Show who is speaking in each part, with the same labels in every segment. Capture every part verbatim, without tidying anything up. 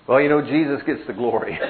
Speaker 1: Well, you know, Jesus gets the glory.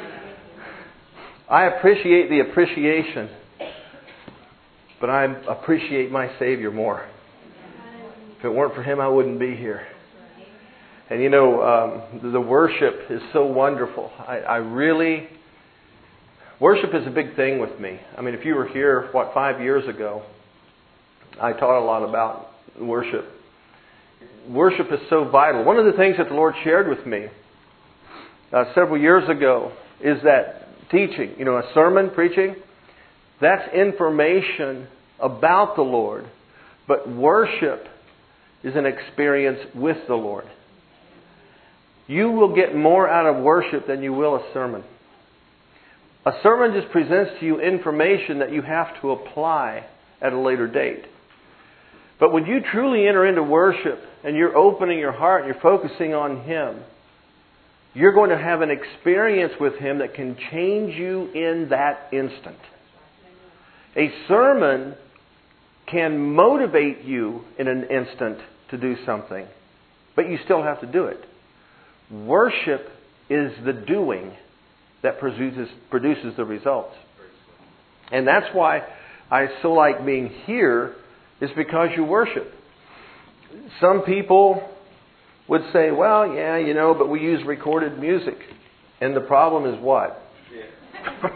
Speaker 1: I appreciate the appreciation, but I appreciate my Savior more. If it weren't for Him, I wouldn't be here. And you know, um, the worship is so wonderful. I, I really... Worship is a big thing with me. I mean, if you were here, what, five years ago, I taught a lot about worship. Worship is so vital. One of the things that the Lord shared with me uh, several years ago is that teaching, you know, a sermon, preaching, that's information about the Lord. But worship is an experience with the Lord. You will get more out of worship than you will a sermon. A sermon just presents to you information that you have to apply at a later date. But when you truly enter into worship and you're opening your heart and you're focusing on Him, you're going to have an experience with Him that can change you in that instant. A sermon can motivate you in an instant to do something, but you still have to do it. Worship is the doing that produces produces the results. And that's why I so like being here, is because you worship. Some people would say, well, yeah, you know, but we use recorded music. And the problem is what? Yeah.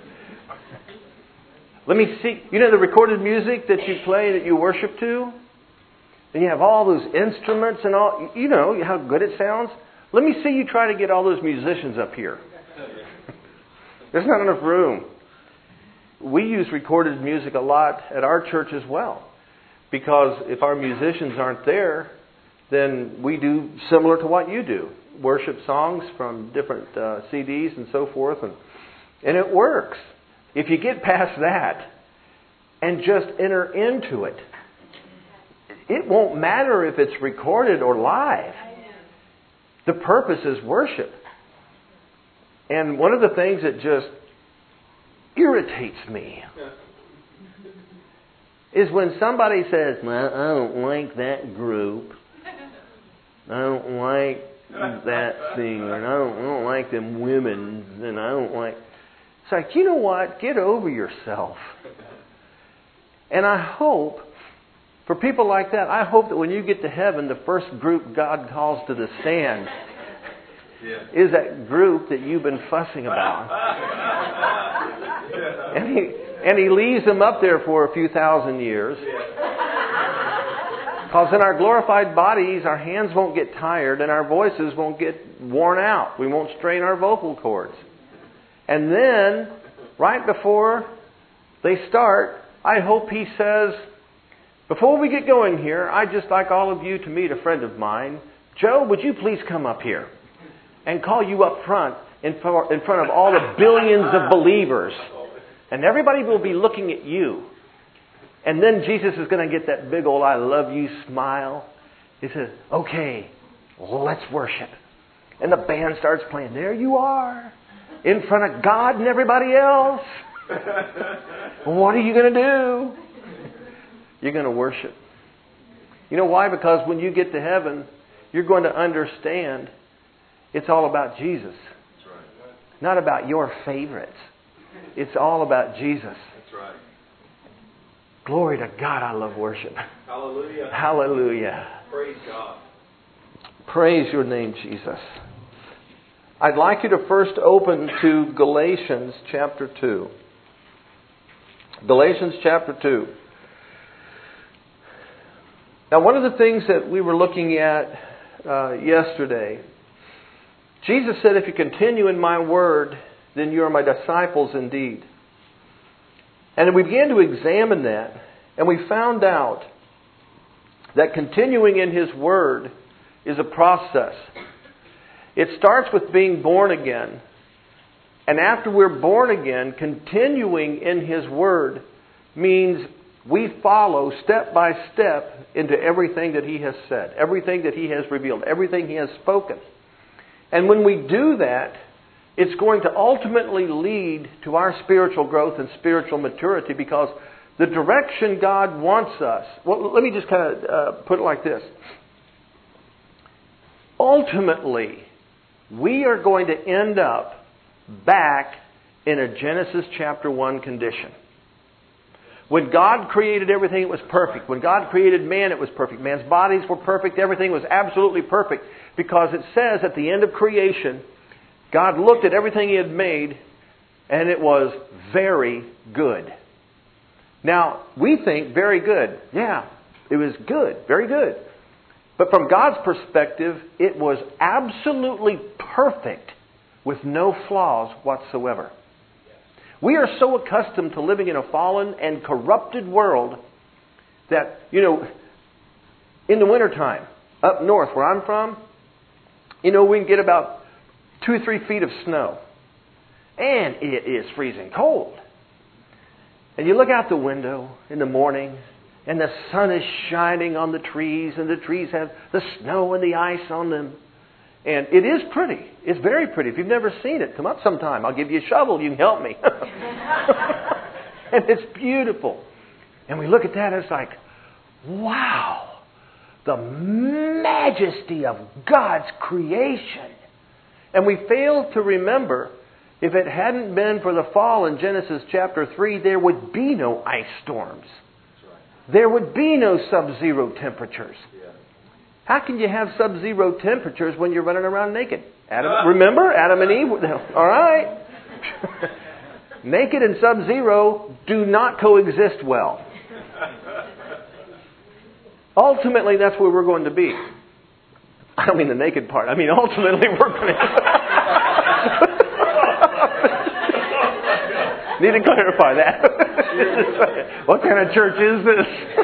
Speaker 1: Let me see. You know the recorded music that you play, that you worship to? And you have all those instruments and all. You know how good it sounds? Let me see you try to get all those musicians up here. There's not enough room. We use recorded music a lot at our church as well. Because if our musicians aren't there, then we do similar to what you do. Worship songs from different uh, C Ds and so forth. And, and it works. If you get past that and just enter into it, it won't matter if it's recorded or live. The purpose is worship. And one of the things that just irritates me is when somebody says, well, I don't like that group. I don't like that singer. And I don't, I don't like them women. And I don't like... It's like, you know what? Get over yourself. And I hope, for people like that, I hope that when you get to heaven, the first group God calls to the stand yeah. is that group that you've been fussing about. and he and he leaves them up there for a few thousand years. Because in our glorified bodies, our hands won't get tired and our voices won't get worn out. We won't strain our vocal cords. And then, right before they start, I hope he says, before we get going here, I'd just like all of you to meet a friend of mine. Joe, would you please come up here and call you up front in front of all the billions of believers. And everybody will be looking at you. And then Jesus is going to get that big old I love you smile. He says, okay, let's worship. And the band starts playing. There you are, in front of God and everybody else. What are you going to do? You're going to worship. You know why? Because when you get to heaven, you're going to understand it's all about Jesus. That's right. Not about your favorites. It's all about Jesus. That's right. Glory to God, I love worship.
Speaker 2: Hallelujah.
Speaker 1: Hallelujah.
Speaker 2: Praise God.
Speaker 1: Praise your name, Jesus. I'd like you to first open to Galatians chapter two. Galatians chapter two. Now, one of the things that we were looking at uh, yesterday, Jesus said, if you continue in my word, then you are my disciples indeed. And we began to examine that, and we found out that continuing in His Word is a process. It starts with being born again. And after we're born again, continuing in His Word means we follow step by step into everything that He has said, everything that He has revealed, everything He has spoken. And when we do that, it's going to ultimately lead to our spiritual growth and spiritual maturity, because the direction God wants us... Well, let me just kind of uh, put it like this. Ultimately, we are going to end up back in a Genesis chapter one condition. When God created everything, it was perfect. When God created man, it was perfect. Man's bodies were perfect. Everything was absolutely perfect. Because it says at the end of creation, God looked at everything He had made, and it was very good. Now, we think very good. Yeah, it was good. Very good. But from God's perspective, it was absolutely perfect with no flaws whatsoever. We are so accustomed to living in a fallen and corrupted world that, you know, in the wintertime, up north where I'm from, you know, we can get about two or three feet of snow. And it is freezing cold. And you look out the window in the morning, and the sun is shining on the trees, and the trees have the snow and the ice on them. And it is pretty. It's very pretty. If you've never seen it, come up sometime. I'll give you a shovel. You can help me. And it's beautiful. And we look at that and it's like, wow, the majesty of God's creation. And we fail to remember, if it hadn't been for the fall in Genesis chapter three, there would be no ice storms. There would be no sub-zero temperatures. How can you have sub-zero temperatures when you're running around naked? Adam, remember? Adam and Eve? All right. Naked and sub-zero do not coexist well. Ultimately, that's where we're going to be. I don't mean the naked part. I mean, ultimately, we're going to... Need to clarify that. What kind of church is this?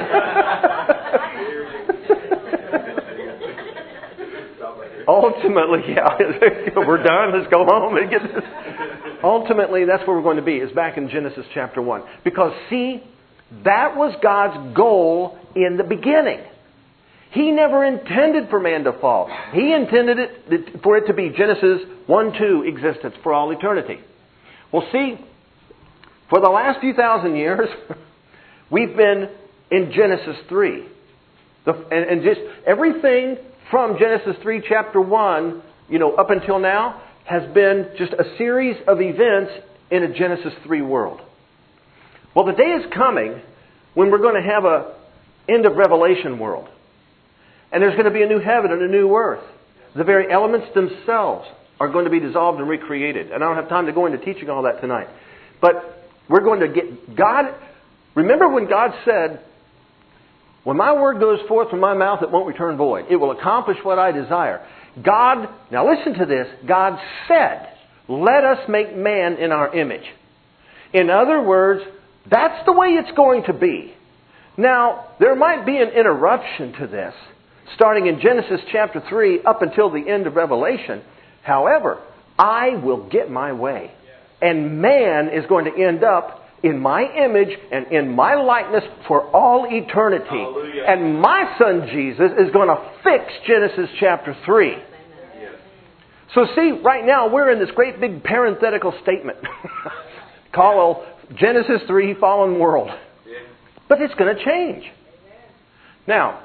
Speaker 1: Ultimately, yeah, we're done. Let's go home and get this. Ultimately, that's where we're going to be, is back in Genesis chapter one. Because, see, that was God's goal in the beginning. He never intended for man to fall. He intended it for it to be Genesis one two existence for all eternity. Well, see, for the last few thousand years, we've been in Genesis three. The, and, and just everything from Genesis three, chapter one, you know, up until now, has been just a series of events in a Genesis three world. Well, the day is coming when we're going to have a end of Revelation world. And there's going to be a new heaven and a new earth. The very elements themselves are going to be dissolved and recreated. And I don't have time to go into teaching all that tonight. But we're going to get God... Remember when God said, when my word goes forth from my mouth, it won't return void. It will accomplish what I desire. God, now listen to this. God said, let us make man in our image. In other words, that's the way it's going to be. Now, there might be an interruption to this, starting in Genesis chapter three up until the end of Revelation. However, I will get my way. And man is going to end up in my image and in my likeness for all eternity. Hallelujah. And my son Jesus is going to fix Genesis chapter three. Yes. So see, right now we're in this great big parenthetical statement called Genesis three fallen world. Yeah. But it's going to change. Now,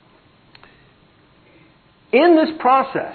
Speaker 1: in this process,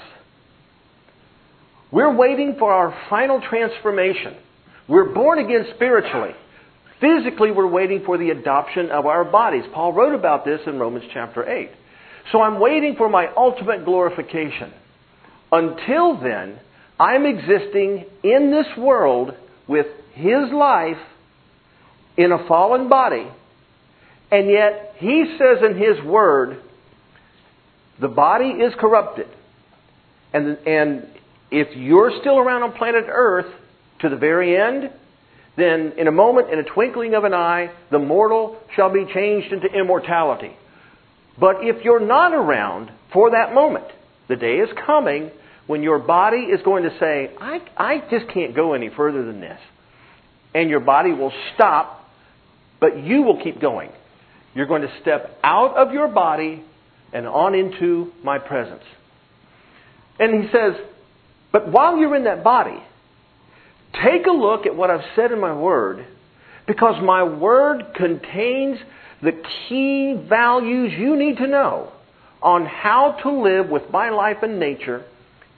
Speaker 1: we're waiting for our final transformation. We're born again spiritually. Physically, we're waiting for the adoption of our bodies. Paul wrote about this in Romans chapter eight. So I'm waiting for my ultimate glorification. Until then, I'm existing in this world with His life in a fallen body. And yet, He says in His Word, the body is corrupted. And, and if you're still around on planet Earth to the very end, then in a moment, in a twinkling of an eye, the mortal shall be changed into immortality. But if you're not around for that moment, the day is coming when your body is going to say, I, I just can't go any further than this. And your body will stop, but you will keep going. You're going to step out of your body and on into my presence. And he says, but while you're in that body, take a look at what I've said in my Word, because my Word contains the key values you need to know on how to live with my life and nature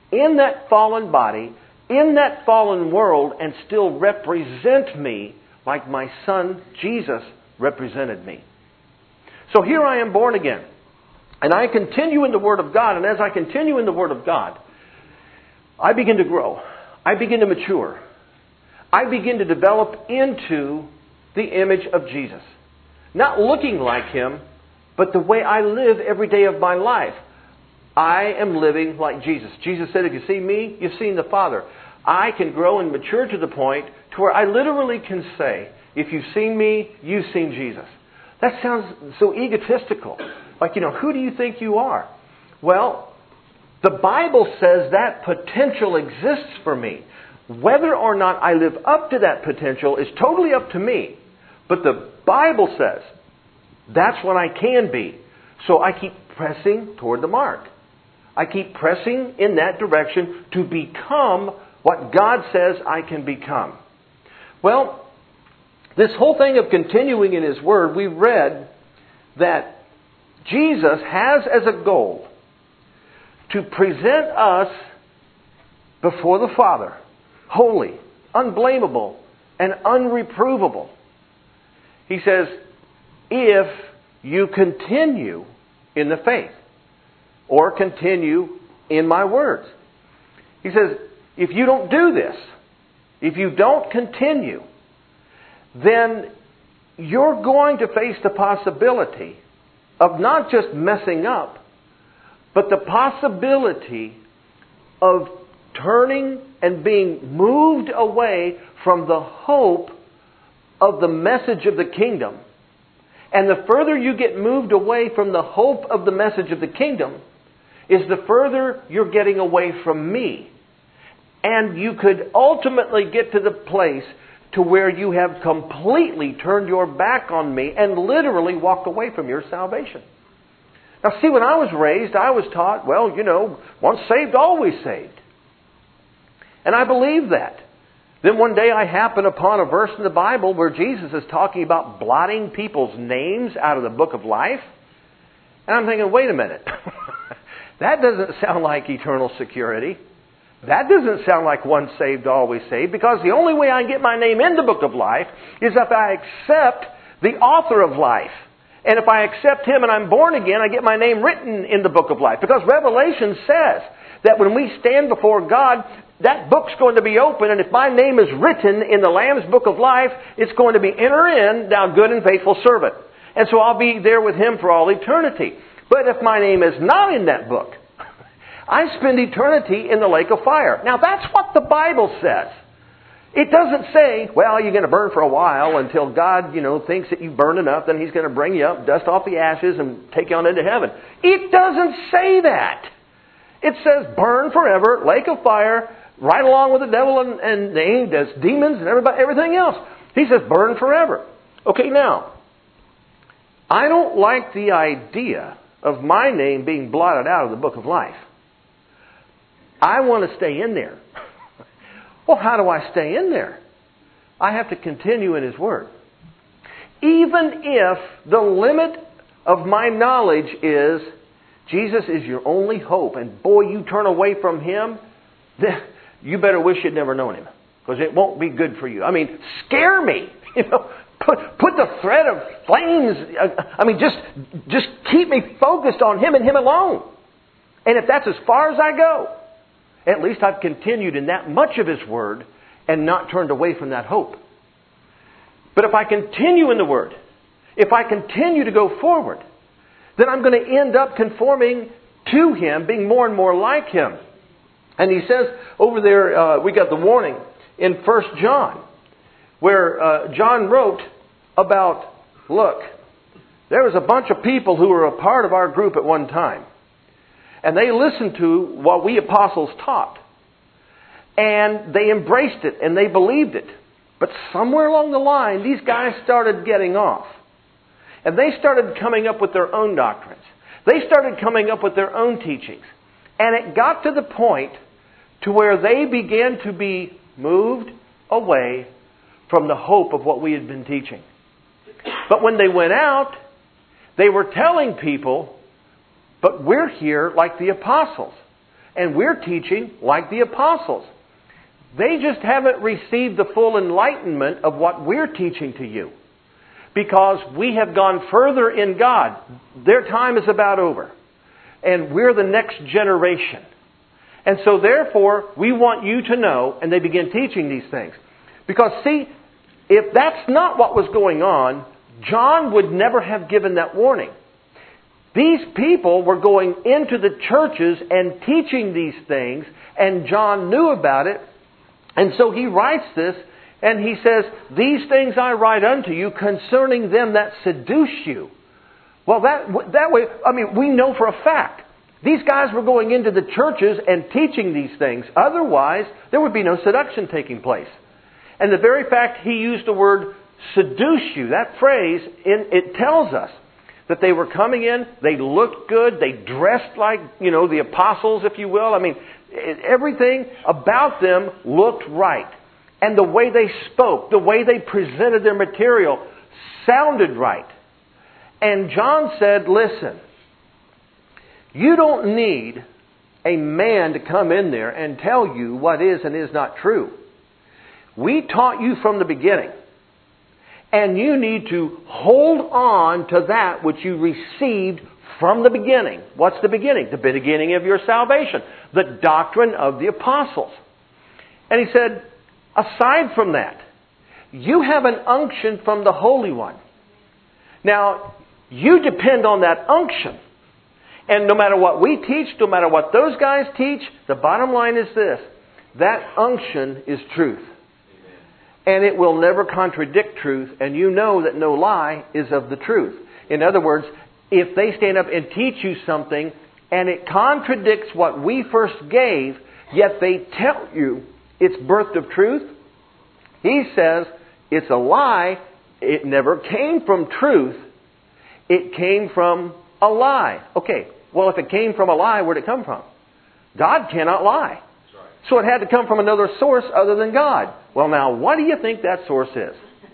Speaker 1: in that fallen body, in that fallen world, and still represent me like my Son Jesus represented me. So here I am born again. And I continue in the Word of God. And as I continue in the Word of God, I begin to grow. I begin to mature. I begin to develop into the image of Jesus. Not looking like Him, but the way I live every day of my life. I am living like Jesus. Jesus said, if you see me, you've seen the Father. I can grow and mature to the point to where I literally can say, if you've seen me, you've seen Jesus. That sounds so egotistical. Like, you know, who do you think you are? Well, the Bible says that potential exists for me. Whether or not I live up to that potential is totally up to me. But the Bible says that's what I can be. So I keep pressing toward the mark. I keep pressing in that direction to become what God says I can become. Well, this whole thing of continuing in His Word, we read that Jesus has as a goal to present us before the Father, holy, unblameable, and unreprovable. He says, if you continue in the faith, or continue in my words. He says, if you don't do this, if you don't continue, then you're going to face the possibility of not just messing up, but the possibility of turning and being moved away from the hope of the message of the kingdom. And the further you get moved away from the hope of the message of the kingdom, is the further you're getting away from me. And you could ultimately get to the place to where you have completely turned your back on me and literally walked away from your salvation. Now see, when I was raised, I was taught, well, you know, once saved, always saved. And I believe that. Then one day I happen upon a verse in the Bible where Jesus is talking about blotting people's names out of the book of life. And I'm thinking, wait a minute. That doesn't sound like eternal security. That doesn't sound like once saved, always saved. Because the only way I get my name in the book of life is if I accept the author of life. And if I accept Him and I'm born again, I get my name written in the book of life. Because Revelation says that when we stand before God, that book's going to be open. And if my name is written in the Lamb's book of life, it's going to be enter in, thou good and faithful servant. And so I'll be there with Him for all eternity. But if my name is not in that book, I spend eternity in the lake of fire. Now that's what the Bible says. It doesn't say, well, you're going to burn for a while until God, you know, thinks that you burned enough, then He's going to bring you up, dust off the ashes, and take you on into heaven. It doesn't say that. It says burn forever, lake of fire, right along with the devil and, and the demons and everybody, everything else. He says burn forever. Okay, now, I don't like the idea of my name being blotted out of the book of life. I want to stay in there. Well, how do I stay in there? I have to continue in His Word. Even if the limit of my knowledge is Jesus is your only hope, and boy, you turn away from Him, then you better wish you'd never known Him, because it won't be good for you. I mean, scare me. You know, put put the thread of flames. I mean, just just keep me focused on Him and Him alone. And if that's as far as I go, at least I've continued in that much of His Word and not turned away from that hope. But if I continue in the Word, if I continue to go forward, then I'm going to end up conforming to Him, being more and more like Him. And he says over there, uh, we got the warning in First John, where uh, John wrote about, look, there was a bunch of people who were a part of our group at one time. And they listened to what we apostles taught. And they embraced it and they believed it. But somewhere along the line, these guys started getting off. And they started coming up with their own doctrines. They started coming up with their own teachings. And it got to the point to where they began to be moved away from the hope of what we had been teaching. But when they went out, they were telling people, but we're here like the apostles. and we're teaching like the apostles. They just haven't received the full enlightenment of what we're teaching to you. Because we have gone further in God. Their time is about over. And we're the next generation. And so therefore, we want you to know, and they begin teaching these things. Because see, if that's not what was going on, John would never have given that warning. These people were going into the churches and teaching these things, and John knew about it. And so he writes this, and he says, "These things I write unto you concerning them that seduce you." Well, that that way, I mean, we know for a fact. These guys were going into the churches and teaching these things. Otherwise, there would be no seduction taking place. And the very fact he used the word seduce you, that phrase, in, it tells us that they were coming in, they looked good, they dressed like, you know, the apostles, if you will. I mean, everything about them looked right. And the way they spoke, the way they presented their material sounded right. And John said, listen, you don't need a man to come in there and tell you what is and is not true. We taught you from the beginning. And you need to hold on to that which you received from the beginning. What's the beginning? The beginning of your salvation. The doctrine of the apostles. And he said, aside from that, you have an unction from the Holy One. Now, you depend on that unction. And no matter what we teach, no matter what those guys teach, the bottom line is this. That unction is truth. And it will never contradict truth. And you know that no lie is of the truth. In other words, if they stand up and teach you something and it contradicts what we first gave, yet they tell you it's birthed of truth, he says it's a lie. It never came from truth. It came from a lie. Okay, well, if it came from a lie, where did it come from? God cannot lie. So it had to come from another source other than God. Well, now, what do you think that source is?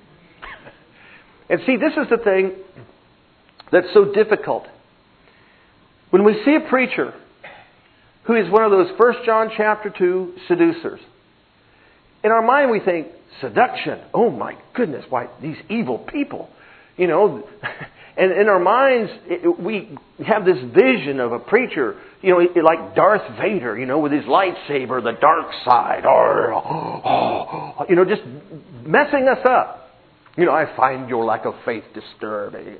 Speaker 1: And see, this is the thing that's so difficult. When we see a preacher who is one of those First John chapter two seducers, in our mind we think, seduction. Oh my goodness, why, these evil people. You know, and in our minds, it, we have this vision of a preacher, you know, like Darth Vader, you know, with his lightsaber, the dark side, or, oh, you know, just messing us up. You know, I find your lack of faith disturbing.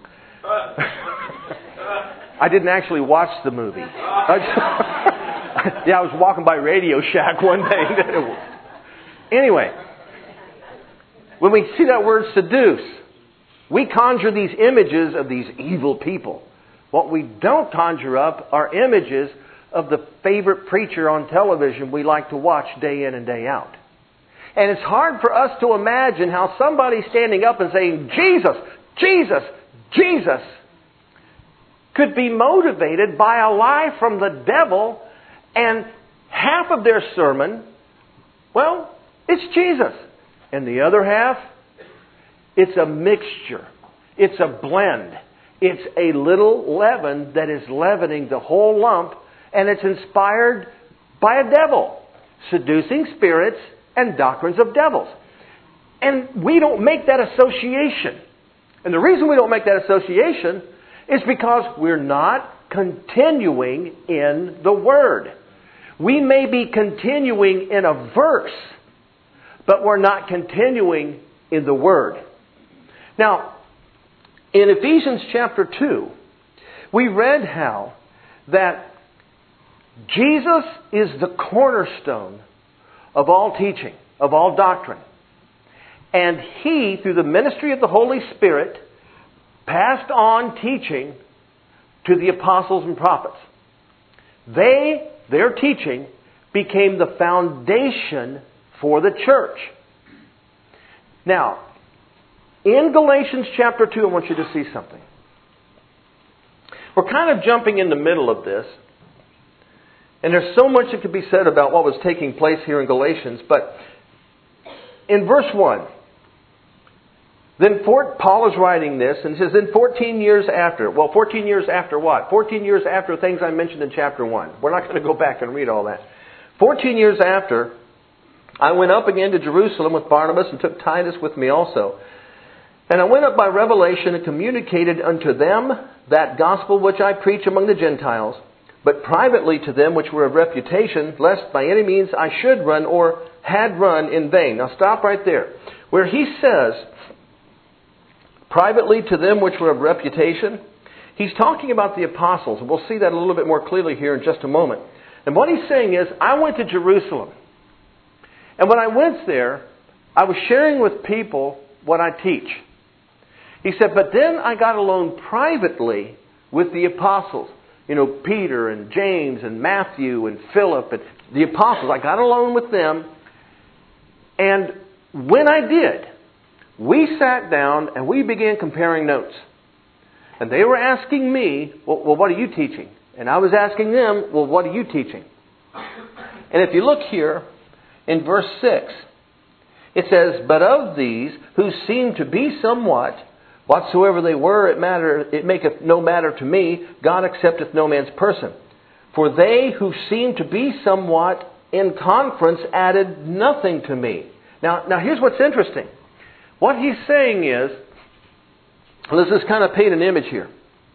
Speaker 1: I didn't actually watch the movie. I just, yeah, I was walking by Radio Shack one day. Anyway, when we see that word seduce, we conjure these images of these evil people. What we don't conjure up are images of the favorite preacher on television we like to watch day in and day out. And it's hard for us to imagine how somebody standing up and saying, Jesus, Jesus, Jesus, could be motivated by a lie from the devil, and half of their sermon, well, it's Jesus. And the other half, it's a mixture. It's a blend. It's a little leaven that is leavening the whole lump, and it's inspired by a devil, seducing spirits and doctrines of devils. And we don't make that association. And the reason we don't make that association is because we're not continuing in the Word. We may be continuing in a verse, but we're not continuing in the Word. Now, in Ephesians chapter two, we read how that Jesus is the cornerstone of all teaching, of all doctrine. And He, through the ministry of the Holy Spirit, passed on teaching to the apostles and prophets. They, their teaching, became the foundation for the church. Now, in Galatians chapter two, I want you to see something. We're kind of jumping in the middle of this. And there's so much that could be said about what was taking place here in Galatians. But in verse one, Then for, Paul is writing this, and it says, then fourteen years after. Well, fourteen years after what? fourteen years after things I mentioned in chapter one. We're not going to go back and read all that. fourteen years after, I went up again to Jerusalem with Barnabas and took Titus with me also. And I went up by revelation and communicated unto them that gospel which I preach among the Gentiles, but privately to them which were of reputation, lest by any means I should run or had run in vain. Now stop right there. Where he says, privately to them which were of reputation, he's talking about the apostles. We'll see that a little bit more clearly here in just a moment. And what he's saying is, I went to Jerusalem. And when I went there, I was sharing with people what I teach. He said, but then I got alone privately with the apostles. You know, Peter and James and Matthew and Philip and the apostles. I got alone with them. And when I did, we sat down and we began comparing notes. And they were asking me, well, well, what are you teaching? And I was asking them, well, what are you teaching? And if you look here in verse six, it says, but of these who seem to be somewhat, whatsoever they were, it matter, it maketh no matter to me, God accepteth no man's person. For they who seem to be somewhat in conference added nothing to me. Now, now here's what's interesting. What he's saying is, let's just kind of paint an image here.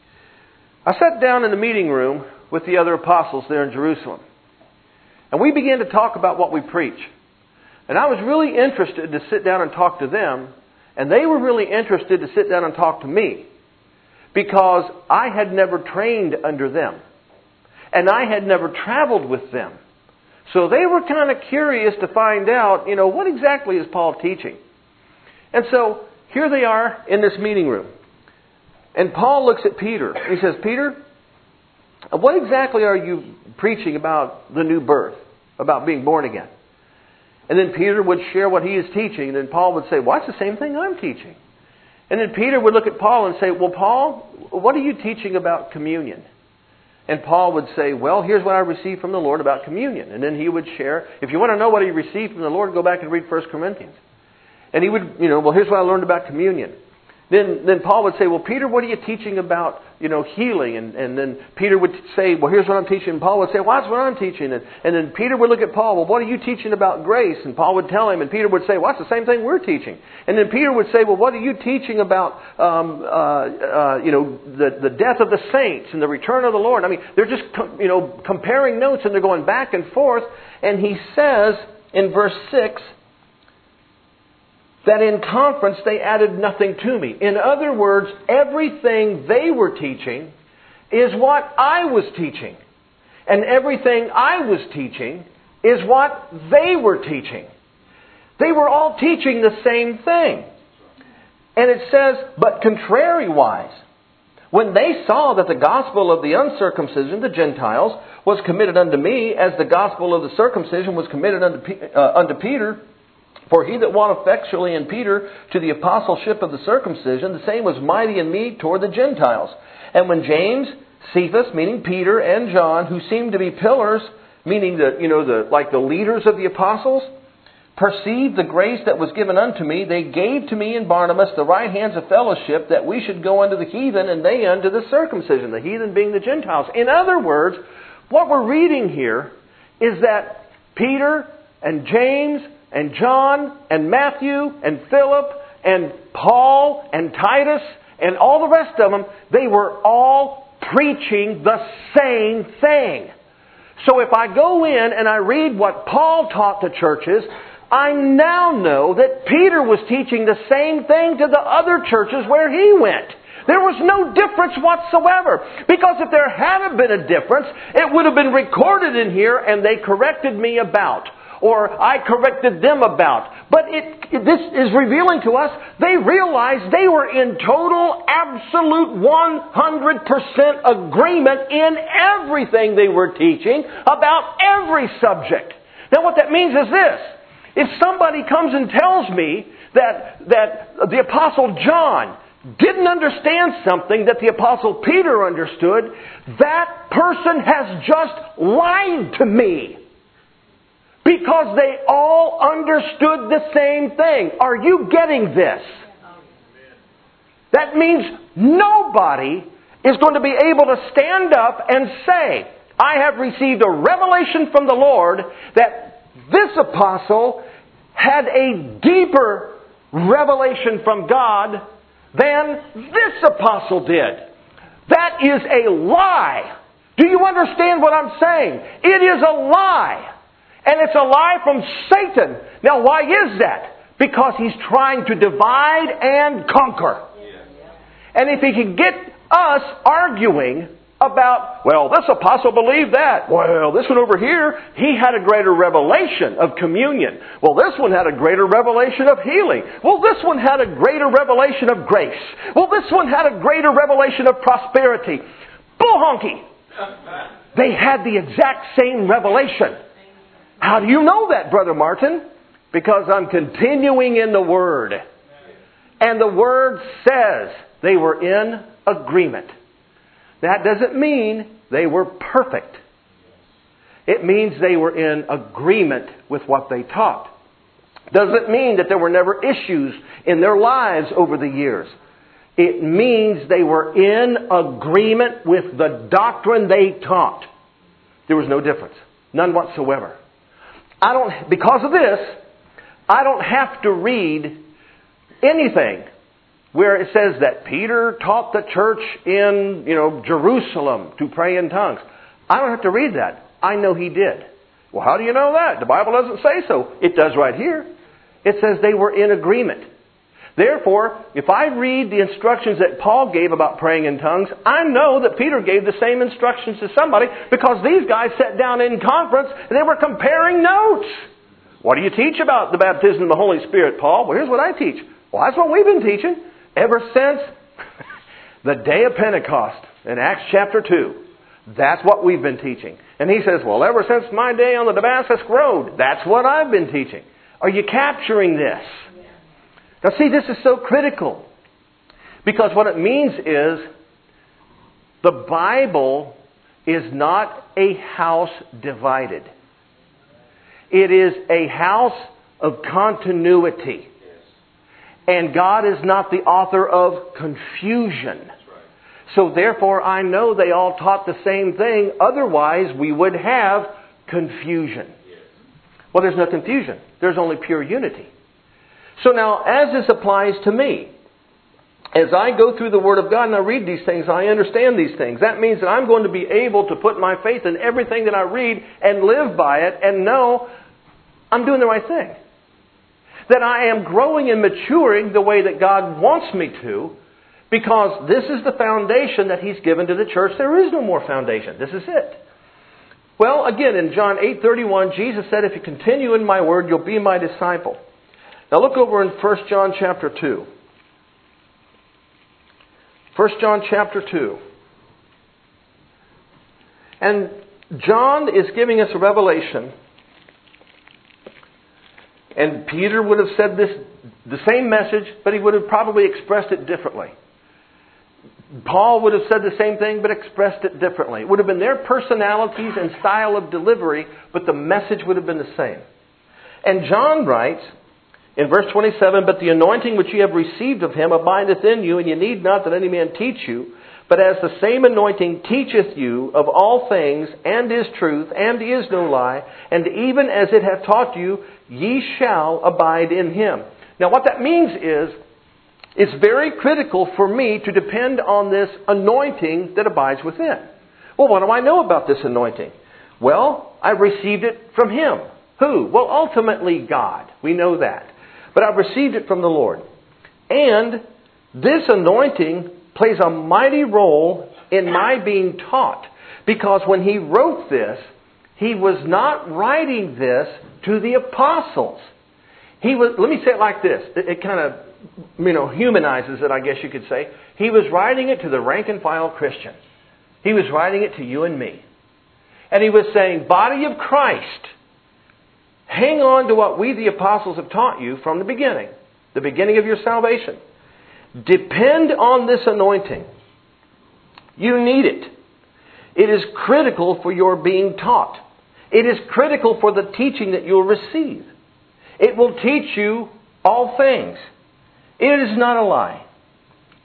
Speaker 1: I sat down in the meeting room with the other apostles there in Jerusalem. And we began to talk about what we preach. And I was really interested to sit down and talk to them. And they were really interested to sit down and talk to me. Because I had never trained under them. And I had never traveled with them. So they were kind of curious to find out, you know, what exactly is Paul teaching? And so here they are in this meeting room. And Paul looks at Peter. He says, Peter, what exactly are you preaching about the new birth? About being born again? And then Peter would share what he is teaching. And then Paul would say, well, that's the same thing I'm teaching. And then Peter would look at Paul and say, well, Paul, what are you teaching about communion? And Paul would say, well, here's what I received from the Lord about communion. And then he would share. If you want to know what he received from the Lord, go back and read First Corinthians. And he would, you know, well, here's what I learned about communion. Then then Paul would say, well, Peter, what are you teaching about, you know, healing? And, and then Peter would say, well, here's what I'm teaching. And Paul would say, well, that's what I'm teaching. And, and then Peter would look at Paul, well, what are you teaching about grace? And Paul would tell him, and Peter would say, well, that's the same thing we're teaching. And then Peter would say, well, what are you teaching about, um, uh, uh, you know, the, the death of the saints and the return of the Lord? I mean, they're just, you know, comparing notes and they're going back and forth. And he says in verse six, that in conference they added nothing to me. In other words, everything they were teaching is what I was teaching. And everything I was teaching is what they were teaching. They were all teaching the same thing. And it says, but contrariwise, when they saw that the gospel of the uncircumcision, the Gentiles, was committed unto me, as the gospel of the circumcision was committed unto, uh, unto Peter, for he that wrought effectually in Peter to the apostleship of the circumcision, the same was mighty in me toward the Gentiles. And when James, Cephas, meaning Peter, and John, who seemed to be pillars, meaning the, you know, the like the leaders of the apostles, perceived the grace that was given unto me, they gave to me and Barnabas the right hands of fellowship, that we should go unto the heathen, and they unto the circumcision, the heathen being the Gentiles. In other words, what we're reading here is that Peter and James and John and Matthew and Philip and Paul and Titus and all the rest of them, they were all preaching the same thing. So if I go in and I read what Paul taught the churches, I now know that Peter was teaching the same thing to the other churches where he went. There was no difference whatsoever. Because if there had been a difference, it would have been recorded in here and they corrected me about. Or I corrected them about. But it, this is revealing to us, they realized they were in total, absolute, one hundred percent agreement in everything they were teaching about every subject. Now what that means is this. If somebody comes and tells me that, that the Apostle John didn't understand something that the Apostle Peter understood, that person has just lied to me. Because they all understood the same thing. Are you getting this?
Speaker 2: That means nobody is going to be able to stand up and say, I have received a revelation from the Lord that this apostle had a deeper revelation from God than this apostle did. That is a lie. Do you understand what I'm saying? It is a lie. And it's a lie from Satan. Now, why is that? Because he's trying to divide and conquer. And if he can get us arguing about, well, this apostle believed that. Well, this one over here, he had a greater revelation of communion. Well, this one had a greater revelation of healing. Well, this one had a greater revelation of grace. Well, this one had a greater revelation of prosperity. Bull honky! They had the exact same revelation. How do you know that, Brother Martin? Because I'm continuing in the Word. And the Word says they were in agreement. That doesn't mean they were perfect. It means they were in agreement with what they taught. Doesn't mean that there were never issues in their lives over the years. It means they were in agreement with the doctrine they taught. There was no difference. None whatsoever. I don't, because of this, I don't have to read anything where it says that Peter taught the church in, you know, Jerusalem to pray in tongues. I don't have to read that. I know he did. Well, how do you know that? The Bible doesn't say so. It does right here. It says they were in agreement. Therefore, if I read the instructions that Paul gave about praying in tongues, I know that Peter gave the same instructions to somebody because these guys sat down in conference and they were comparing notes. What do you teach about the baptism of the Holy Spirit, Paul? Well, here's what I teach. Well, that's what we've been teaching ever since the day of Pentecost in Acts chapter two. That's what we've been teaching. And he says, well, ever since my day on the Damascus Road, that's what I've been teaching. Are you capturing this? Now see, this is so critical. Because what it means is the Bible is not a house divided. It is a house of continuity. And God is not the author of confusion. So therefore, I know they all taught the same thing. Otherwise, we would have confusion. Well, there's no confusion. There's only pure unity. So now, as this applies to me, as I go through the Word of God and I read these things, I understand these things. That means that I'm going to be able to put my faith in everything that I read and live by it and know I'm doing the right thing. That I am growing and maturing the way that God wants me to, because this is the foundation that He's given to the church. There is no more foundation. This is it. Well, again, in John eight thirty-one, Jesus said, if you continue in my word, you'll be my disciple. Now look over in First John chapter two. First John chapter two. And John is giving us a revelation. And Peter would have said this, the same message, but he would have probably expressed it differently. Paul would have said the same thing, but expressed it differently. It would have been their personalities and style of delivery, but the message would have been the same. And John writes in verse twenty-seven, but the anointing which ye have received of him abideth in you, and ye need not that any man teach you. But as the same anointing teacheth you of all things, and is truth, and is no lie, and even as it hath taught you, ye shall abide in him. Now what that means is, it's very critical for me to depend on this anointing that abides within. Well, what do I know about this anointing? Well, I've received it from Him. Who? Well, ultimately God. We know that. But I've received it from the Lord. And this anointing plays a mighty role in my being taught. Because when he wrote this, he was not writing this to the apostles. He was, let me say it like this. It, it kind of, you know, humanizes it, I guess you could say. He was writing it to the rank and file Christian. He was writing it to you and me. And he was saying, body of Christ, hang on to what we the apostles have taught you from the beginning. The beginning of your salvation. Depend on this anointing. You need it. It is critical for your being taught. It is critical for the teaching that you'll receive. It will teach you all things. It is not a lie.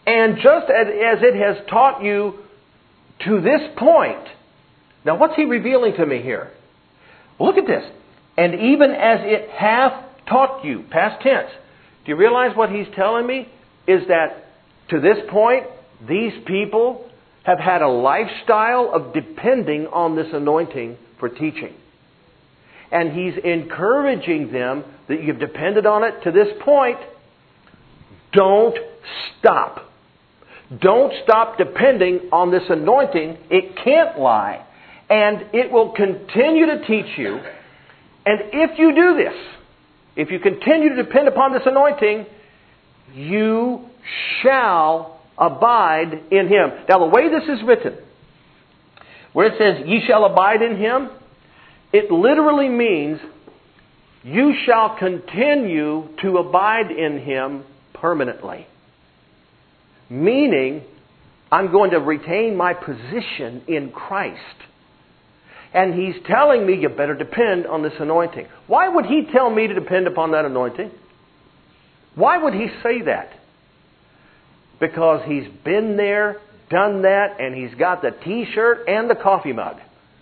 Speaker 2: And just as, as it has taught you to this point. Now what's he revealing to me here? Look at this. And even as it hath taught you, past tense. Do you realize what he's telling me? Is that to this point, these people have had a lifestyle of depending on this anointing for teaching. And he's encouraging them that you've depended on it to this point. Don't stop. Don't stop depending on this anointing. It can't lie. And it will continue to teach you. And if you do this, if you continue to depend upon this anointing, you shall abide in Him. Now the way this is written, where it says, ye shall abide in Him, it literally means you shall continue to abide in Him permanently. Meaning, I'm going to retain my position in Christ. And He's telling me you better depend on this anointing. Why would He tell me to depend upon that anointing? Why would He say that? Because He's been there, done that, and He's got the t-shirt and the coffee mug.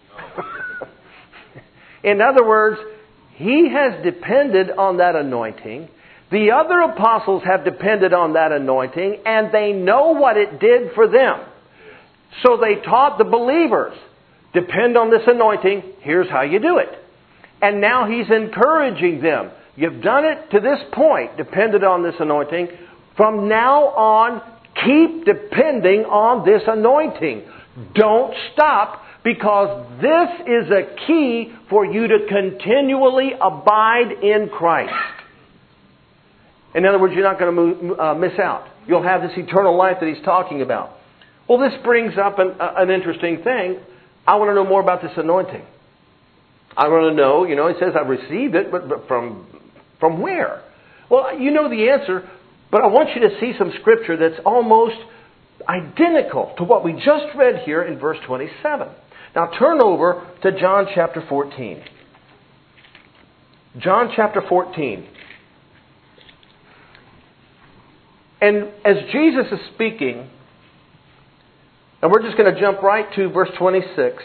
Speaker 2: In other words, He has depended on that anointing. The other apostles have depended on that anointing, and they know what it did for them. So they taught the believers, depend on this anointing, here's how you do it. And now He's encouraging them. You've done it to this point, depended on this anointing. From now on, keep depending on this anointing. Don't stop, because this is a key for you to continually abide in Christ. In other words, you're not going to move, uh, miss out. You'll have this eternal life that He's talking about. Well, this brings up an, uh, an interesting thing. I want to know more about this anointing. I want to know, you know, it says I've received it, but, but from, from where? Well, you know the answer, but I want you to see some scripture that's almost identical to what we just read here in verse twenty-seven. Now turn over to John chapter fourteen. John chapter fourteen. And as Jesus is speaking, and we're just going to jump right to verse twenty-six.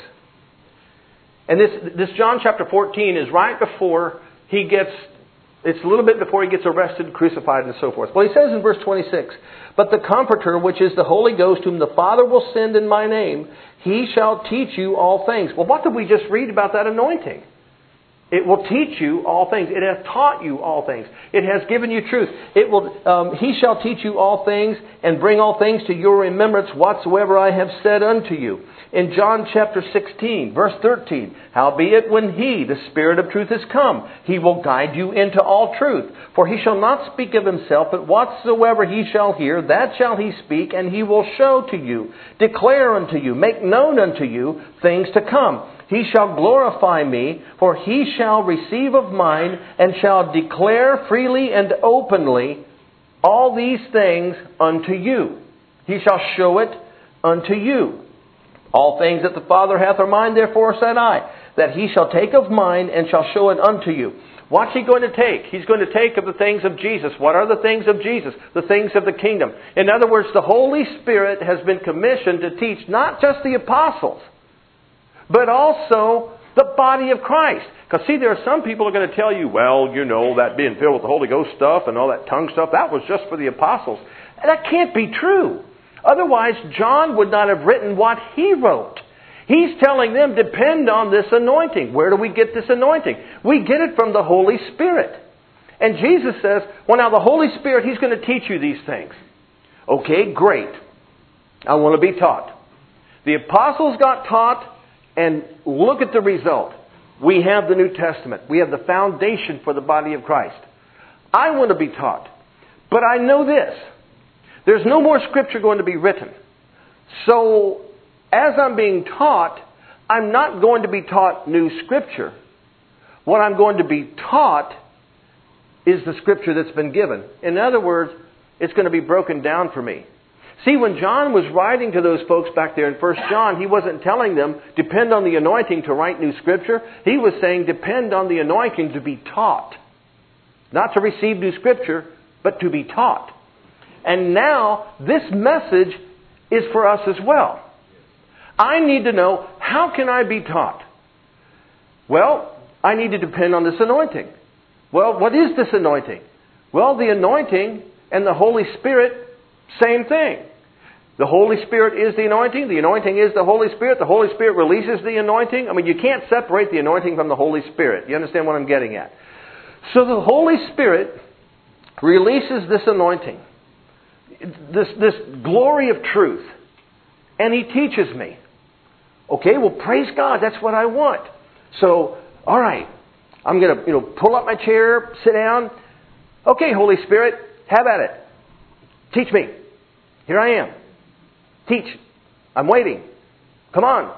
Speaker 2: And this, this John chapter fourteen is right before He gets, it's a little bit before He gets arrested, crucified, and so forth. Well, He says in verse twenty-six, but the Comforter, which is the Holy Ghost, whom the Father will send in my name, He shall teach you all things. Well, what did we just read about that anointing? It will teach you all things. It has taught you all things. It has given you truth. It will. Um, he shall teach you all things and bring all things to your remembrance whatsoever I have said unto you. In John chapter sixteen, verse thirteen, howbeit when He, the Spirit of truth, is come, He will guide you into all truth. For He shall not speak of Himself, but whatsoever He shall hear, that shall He speak, and He will show to you, declare unto you, make known unto you things to come. He shall glorify me, for He shall receive of mine, and shall declare freely and openly all these things unto you. He shall show it unto you. All things that the Father hath are mine, therefore said I, that He shall take of mine, and shall show it unto you. What's He going to take? He's going to take of the things of Jesus. What are the things of Jesus? The things of the kingdom. In other words, the Holy Spirit has been commissioned to teach not just the apostles, but also the body of Christ. Because see, there are some people who are going to tell you, well, you know, that being filled with the Holy Ghost stuff and all that tongue stuff, that was just for the apostles. And that can't be true. Otherwise, John would not have written what he wrote. He's telling them, depend on this anointing. Where do we get this anointing? We get it from the Holy Spirit. And Jesus says, well, now the Holy Spirit, He's going to teach you these things. Okay, great. I want to be taught. The apostles got taught. And look at the result. We have the New Testament. We have the foundation for the body of Christ. I want to be taught. But I know this. There's no more Scripture going to be written. So, as I'm being taught, I'm not going to be taught new Scripture. What I'm going to be taught is the Scripture that's been given. In other words, it's going to be broken down for me. See, when John was writing to those folks back there in First John, he wasn't telling them, depend on the anointing to write new Scripture. He was saying, depend on the anointing to be taught. Not to receive new Scripture, but to be taught. And now this message is for us as well. I need to know, how can I be taught? Well, I need to depend on this anointing. Well, what is this anointing? Well, the anointing and the Holy Spirit, same thing. The Holy Spirit is the anointing. The anointing is the Holy Spirit. The Holy Spirit releases the anointing. I mean, you can't separate the anointing from the Holy Spirit. You understand what I'm getting at? So the Holy Spirit releases this anointing, this, this glory of truth, and He teaches me. Okay, well, praise God. That's what I want. So, all right, I'm going to, you know, pull up my chair, sit down. Okay, Holy Spirit, have at it. Teach me. Here I am. Teach. I'm waiting. Come on.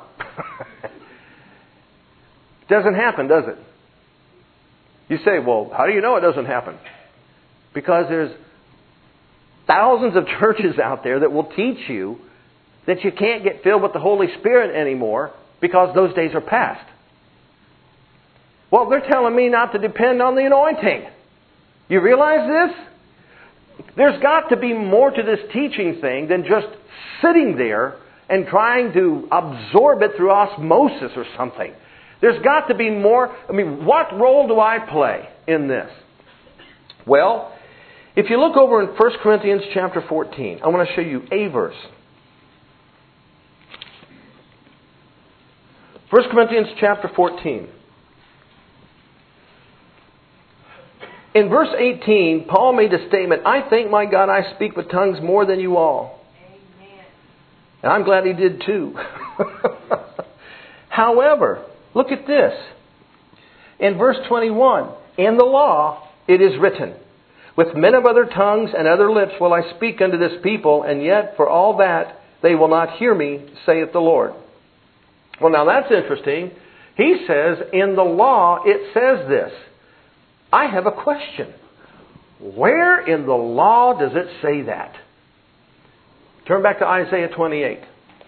Speaker 2: Doesn't happen, does it? You say, well, how do you know it doesn't happen? Because there's thousands of churches out there that will teach you that you can't get filled with the Holy Spirit anymore because those days are past. Well, they're telling me not to depend on the anointing. You realize this? There's got to be more to this teaching thing than just sitting there and trying to absorb it through osmosis or something. There's got to be more. I mean, what role do I play in this? Well, if you look over in First Corinthians chapter fourteen, I want to show you a verse. First Corinthians chapter fourteen. In verse eighteen, Paul made a statement, I thank my God I speak with tongues more than you all. Amen. And I'm glad he did too. However, look at this. In verse twenty-one, in the law it is written, with men of other tongues and other lips will I speak unto this people, and yet for all that they will not hear me, saith the Lord. Well, now that's interesting. He says, in the law it says this. I have a question. Where in the law does it say that? Turn back to Isaiah twenty-eight.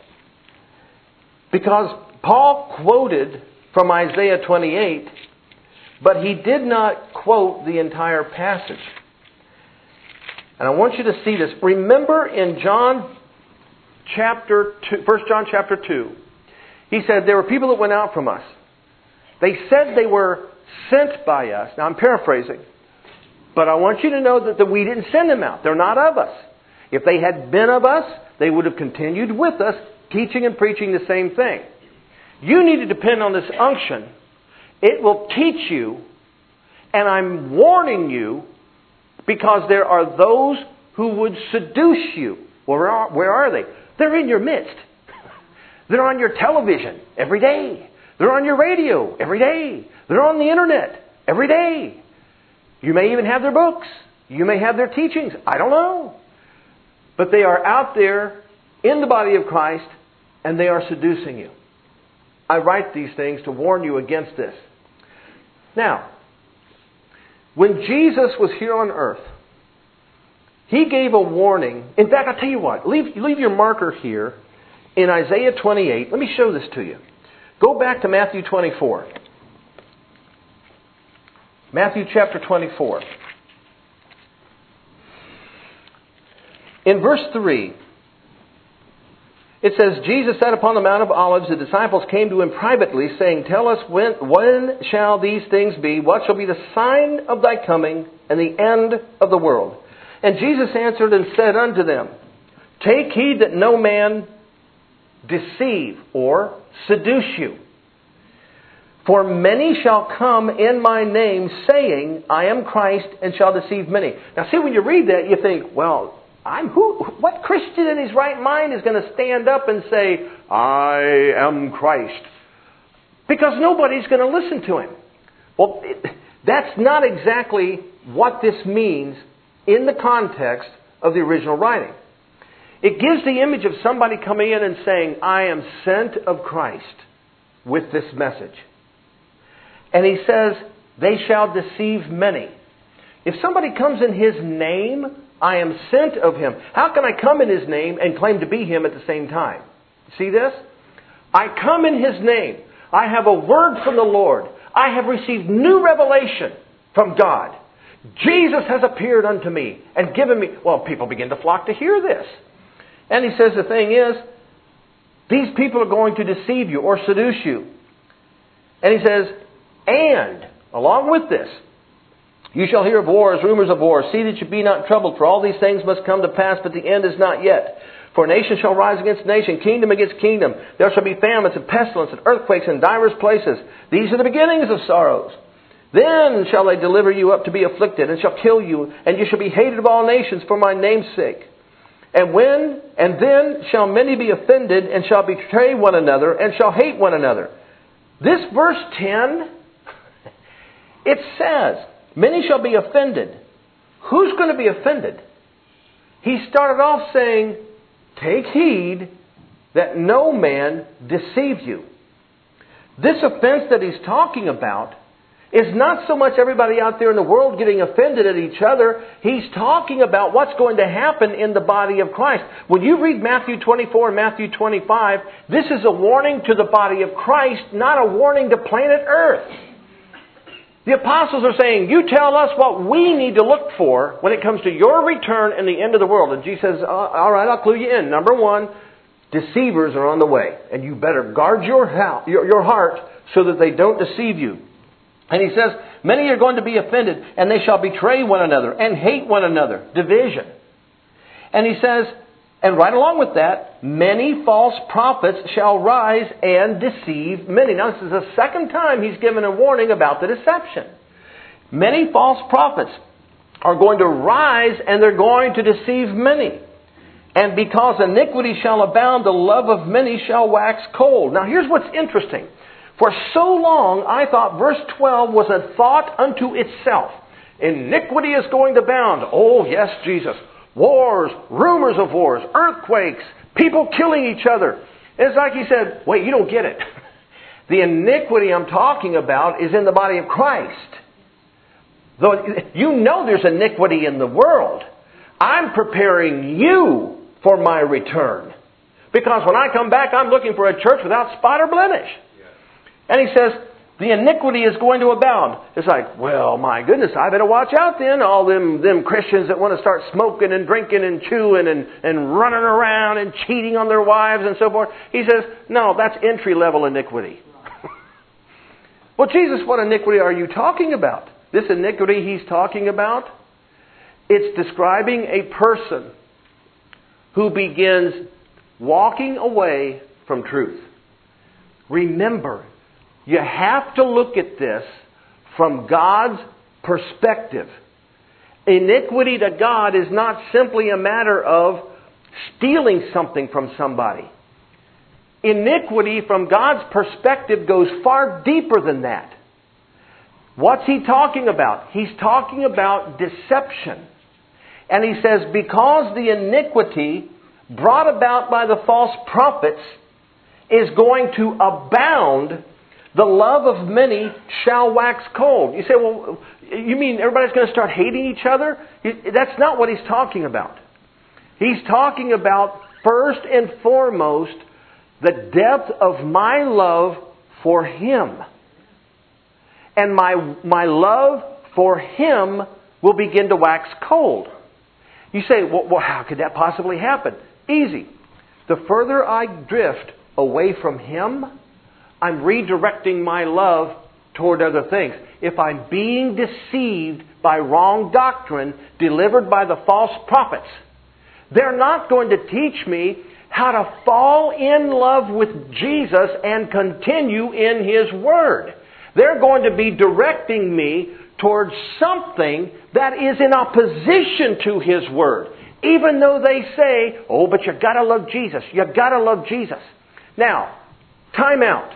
Speaker 2: Because Paul quoted from Isaiah twenty-eight, but he did not quote the entire passage. And I want you to see this. Remember in John chapter two, First John chapter two, he said there were people that went out from us. They said they were sent by us. Now I'm paraphrasing. But I want you to know that, that we didn't send them out. They're not of us. If they had been of us, they would have continued with us, teaching and preaching the same thing. You need to depend on this unction. It will teach you. And I'm warning you because there are those who would seduce you. Where are, where are they? They're in your midst. They're on your television every day. They're on your radio every day. They're on the internet every day. You may even have their books. You may have their teachings. I don't know. But they are out there in the body of Christ and they are seducing you. I write these things to warn you against this. Now, when Jesus was here on earth, He gave a warning. In fact, I'll tell you what. Leave, leave your marker here in Isaiah twenty-eight. Let me show this to you. Go back to Matthew twenty-four. Matthew chapter twenty-four. In verse three, it says, Jesus sat upon the Mount of Olives. The disciples came to Him privately, saying, Tell us, when, when shall these things be? What shall be the sign of Thy coming and the end of the world? And Jesus answered and said unto them, Take heed that no man deceive or seduce you. For many shall come in my name, saying, I am Christ, and shall deceive many. Now see, when you read that, you think, well, I'm who? What Christian in his right mind is going to stand up and say, I am Christ? Because nobody's going to listen to him. Well, it, that's not exactly what this means in the context of the original writing. It gives the image of somebody coming in and saying, I am sent of Christ with this message. And he says, they shall deceive many. If somebody comes in His name, I am sent of Him. How can I come in His name and claim to be Him at the same time? See this? I come in His name. I have a word from the Lord. I have received new revelation from God. Jesus has appeared unto me and given me... Well, people begin to flock to hear this. And he says the thing is, these people are going to deceive you or seduce you. And he says, and, along with this, you shall hear of wars, rumors of wars. See that you be not troubled, for all these things must come to pass, but the end is not yet. For nation shall rise against nation, kingdom against kingdom. There shall be famines and pestilence and earthquakes in divers places. These are the beginnings of sorrows. Then shall they deliver you up to be afflicted, and shall kill you, and you shall be hated of all nations for my name's sake. And when, and then shall many be offended, and shall betray one another, and shall hate one another. This verse ten, it says, many shall be offended. Who's going to be offended? He started off saying, take heed that no man deceive you. This offense that he's talking about is not so much everybody out there in the world getting offended at each other. He's talking about what's going to happen in the body of Christ. When you read Matthew twenty-four and Matthew twenty-five, this is a warning to the body of Christ, not a warning to planet Earth. The apostles are saying, you tell us what we need to look for when it comes to your return and the end of the world. And Jesus says, all right, I'll clue you in. Number one, deceivers are on the way. And you better guard your, house, your, your heart so that they don't deceive you. And he says, many are going to be offended, and they shall betray one another and hate one another. Division. And he says, and right along with that, many false prophets shall rise and deceive many. Now, this is the second time he's given a warning about the deception. Many false prophets are going to rise and they're going to deceive many. And because iniquity shall abound, the love of many shall wax cold. Now, here's what's interesting. For so long, I thought verse twelve was a thought unto itself. Iniquity is going to abound. Oh, yes, Jesus. Wars, rumors of wars, earthquakes, people killing each other. It's like he said, wait, you don't get it. The iniquity I'm talking about is in the body of Christ. Though you know there's iniquity in the world. I'm preparing you for my return. Because when I come back, I'm looking for a church without spot or blemish. And he says, the iniquity is going to abound. It's like, well, my goodness, I better watch out then. All them, them Christians that want to start smoking and drinking and chewing and, and running around and cheating on their wives and so forth. He says, no, that's entry-level iniquity. Well, Jesus, what iniquity are you talking about? This iniquity he's talking about, it's describing a person who begins walking away from truth. Remember, you have to look at this from God's perspective. Iniquity to God is not simply a matter of stealing something from somebody. Iniquity from God's perspective goes far deeper than that. What's he talking about? He's talking about deception. And he says, because the iniquity brought about by the false prophets is going to abound, the love of many shall wax cold. You say, well, you mean everybody's going to start hating each other? That's not what he's talking about. He's talking about, first and foremost, the depth of my love for Him. And my, my love for Him will begin to wax cold. You say, well, well, how could that possibly happen? Easy. The further I drift away from Him, I'm redirecting my love toward other things. If I'm being deceived by wrong doctrine delivered by the false prophets, they're not going to teach me how to fall in love with Jesus and continue in His Word. They're going to be directing me towards something that is in opposition to His Word. Even though they say, oh, but you gotta love Jesus. You gotta love Jesus. Now, time out.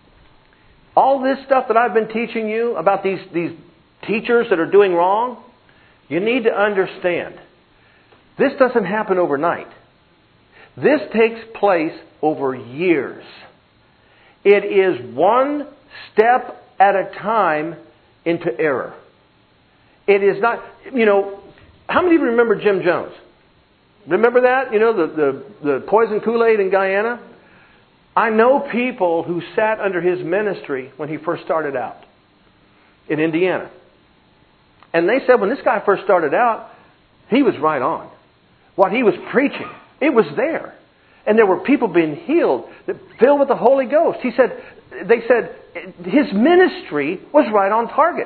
Speaker 2: All this stuff that I've been teaching you about these, these teachers that are doing wrong, you need to understand. This doesn't happen overnight. This takes place over years. It is one step at a time into error. It is not, you know, how many of you remember Jim Jones? Remember that? You know, the, the, the poison Kool-Aid in Guyana? I know people who sat under his ministry when he first started out in Indiana. And they said when this guy first started out, he was right on. What he was preaching, it was there. And there were people being healed, filled with the Holy Ghost. He said, they said his ministry was right on target.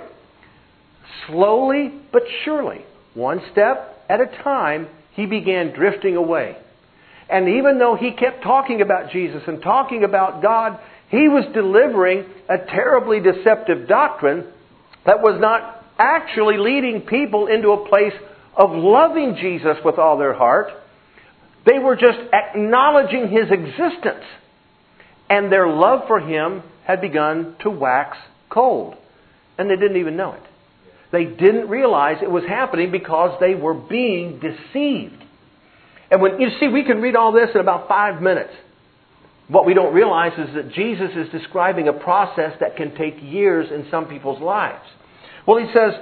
Speaker 2: Slowly but surely, one step at a time, he began drifting away. And even though he kept talking about Jesus and talking about God, he was delivering a terribly deceptive doctrine that was not actually leading people into a place of loving Jesus with all their heart. They were just acknowledging His existence. And their love for Him had begun to wax cold. And they didn't even know it. They didn't realize it was happening because they were being deceived. And when you see, we can read all this in about five minutes. What we don't realize is that Jesus is describing a process that can take years in some people's lives. Well, He says,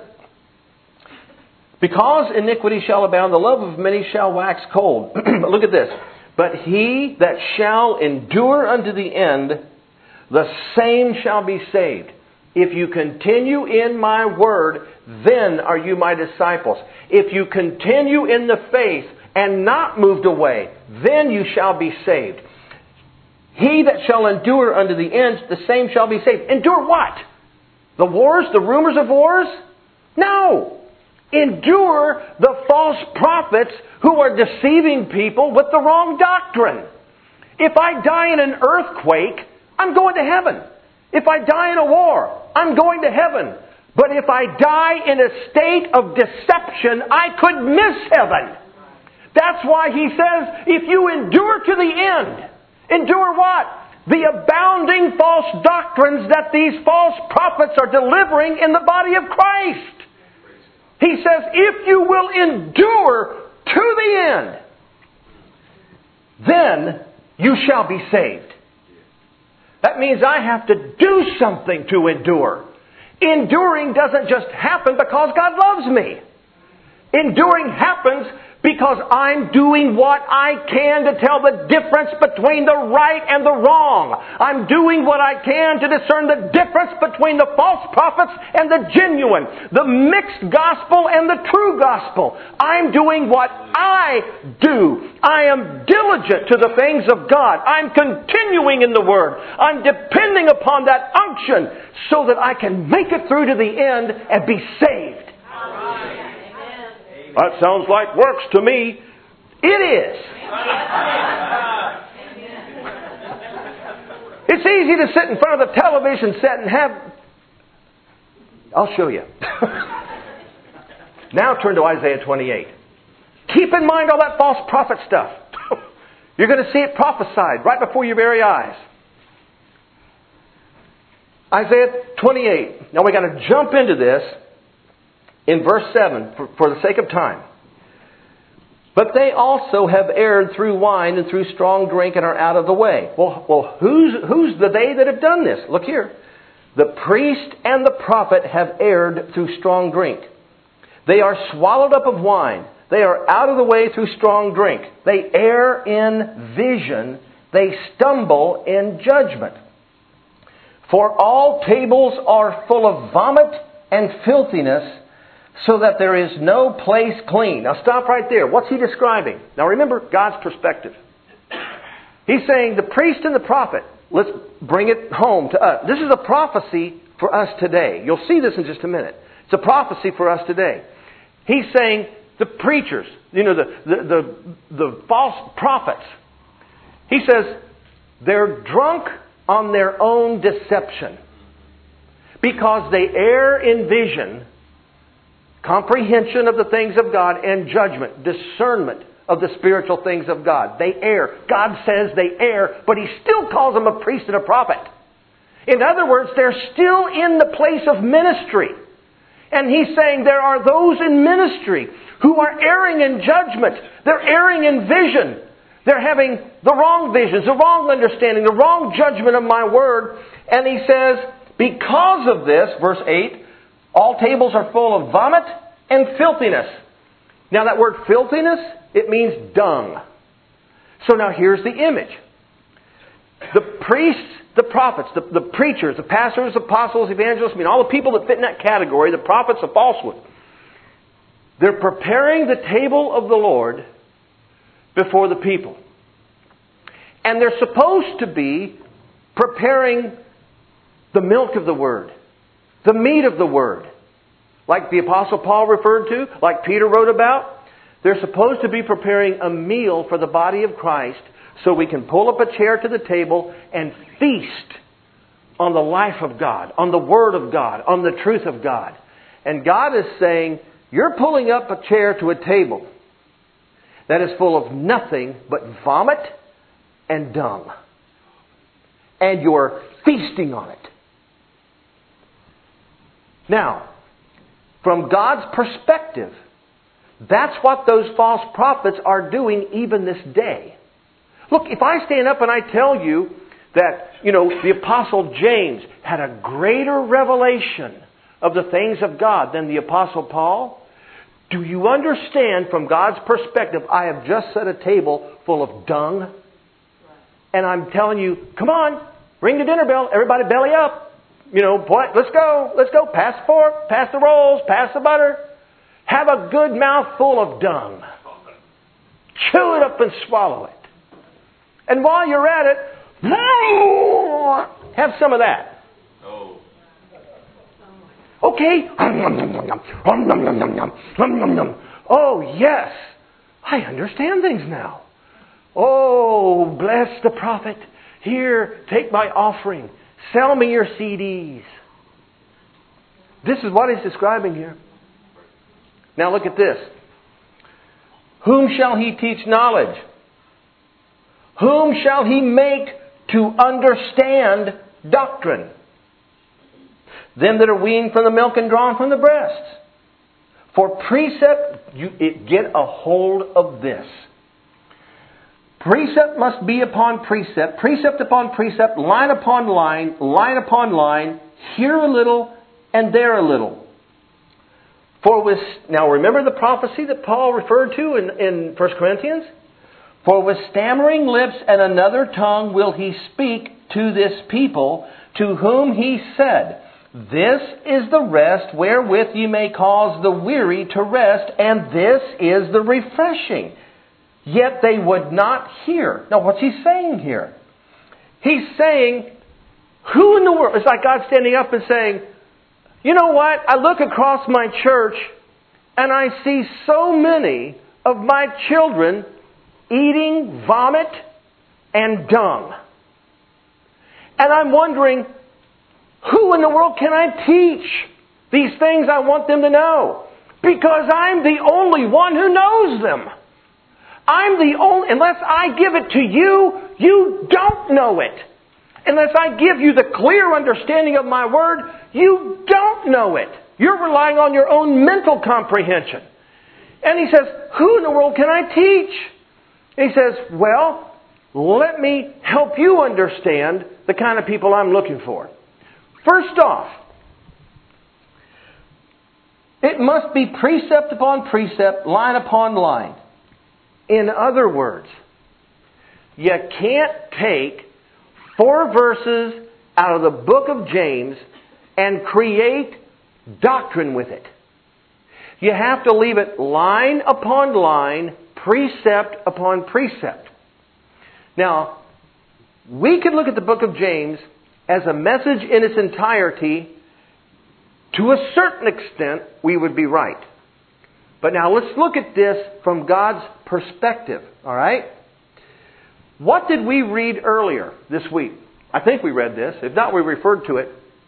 Speaker 2: because iniquity shall abound, the love of many shall wax cold. But look at this. But he that shall endure unto the end, the same shall be saved. If you continue in my word, then are you my disciples. If you continue in the faith and not moved away, then you shall be saved. He that shall endure unto the end, the same shall be saved. Endure what? The wars, the rumors of wars? No. Endure the false prophets who are deceiving people with the wrong doctrine. If I die in an earthquake, I'm going to heaven. If I die in a war, I'm going to heaven. But if I die in a state of deception, I could miss heaven. That's why He says, if you endure to the end, endure what? The abounding false doctrines that these false prophets are delivering in the body of Christ. He says, if you will endure to the end, then you shall be saved. That means I have to do something to endure. Enduring doesn't just happen because God loves me. Enduring happens because I'm doing what I can to tell the difference between the right and the wrong. I'm doing what I can to discern the difference between the false prophets and the genuine, the mixed gospel and the true gospel. I'm doing what I do. I am diligent to the things of God. I'm continuing in the Word. I'm depending upon that unction so that I can make it through to the end and be saved. That sounds like works to me. It is. It's easy to sit in front of the television set and have... I'll show you. Now turn to Isaiah twenty-eight. Keep in mind all that false prophet stuff. You're going to see it prophesied right before your very eyes. Isaiah twenty-eight. Now we've got to jump into this in verse seven, for, for the sake of time. But they also have erred through wine and through strong drink and are out of the way. Well, well who's, who's the they that have done this? Look here. The priest and the prophet have erred through strong drink. They are swallowed up of wine. They are out of the way through strong drink. They err in vision. They stumble in judgment. For all tables are full of vomit and filthiness, so that there is no place clean. Now stop right there. What's he describing? Now remember God's perspective. He's saying the priest and the prophet, let's bring it home to us. This is a prophecy for us today. You'll see this in just a minute. It's a prophecy for us today. He's saying the preachers, you know, the, the, the, the false prophets. He says they're drunk on their own deception because they err in vision, comprehension of the things of God, and judgment, discernment of the spiritual things of God. They err. God says they err, but He still calls them a priest and a prophet. In other words, they're still in the place of ministry. And He's saying there are those in ministry who are erring in judgment. They're erring in vision. They're having the wrong visions, the wrong understanding, the wrong judgment of my word. And He says, because of this, verse eight, all tables are full of vomit and filthiness. Now that word filthiness, it means dung. So now here's the image. The priests, the prophets, the, the preachers, the pastors, apostles, evangelists, I mean all the people that fit in that category, the prophets of falsehood. They're preparing the table of the Lord before the people. And they're supposed to be preparing the milk of the Word, the meat of the Word. Like the Apostle Paul referred to, like Peter wrote about. They're supposed to be preparing a meal for the body of Christ so we can pull up a chair to the table and feast on the life of God, on the Word of God, on the truth of God. And God is saying, you're pulling up a chair to a table that is full of nothing but vomit and dung. And you're feasting on it. Now, from God's perspective, that's what those false prophets are doing even this day. Look, if I stand up and I tell you that, you know, the Apostle James had a greater revelation of the things of God than the Apostle Paul, do you understand from God's perspective, I have just set a table full of dung, and I'm telling you, come on, ring the dinner bell, everybody belly up. You know, what? Let's go, let's go, pass the fork, pass the rolls, pass the butter. Have a good mouthful of dung. Chew it up and swallow it. And while you're at it, have some of that. Okay. Oh, yes. I understand things now. Oh, bless the prophet. Here, take my offering. Sell me your C Ds. This is what he's describing here. Now look at this. Whom shall he teach knowledge? Whom shall he make to understand doctrine? Them that are weaned from the milk and drawn from the breasts. For precept, you it, get a hold of this. Precept must be upon precept, precept upon precept, line upon line, line upon line, here a little and there a little. For with, now remember the prophecy that Paul referred to in, in First Corinthians? For with stammering lips and another tongue will he speak to this people, to whom he said, this is the rest wherewith ye may cause the weary to rest, and this is the refreshing. Yet they would not hear. Now what's he saying here? He's saying, who in the world? It's like God standing up and saying, you know what? I look across my church and I see so many of my children eating vomit and dung. And I'm wondering, who in the world can I teach these things I want them to know? Because I'm the only one who knows them. I'm the only, unless I give it to you, you don't know it. Unless I give you the clear understanding of my word, you don't know it. You're relying on your own mental comprehension. And he says, who in the world can I teach? And he says, well, let me help you understand the kind of people I'm looking for. First off, it must be precept upon precept, line upon line. In other words, you can't take four verses out of the book of James and create doctrine with it. You have to leave it line upon line, precept upon precept. Now, we could look at the book of James as a message in its entirety. To a certain extent, we would be right. But now let's look at this from God's perspective. All right? What did we read earlier this week? I think we read this. If not, we referred to it.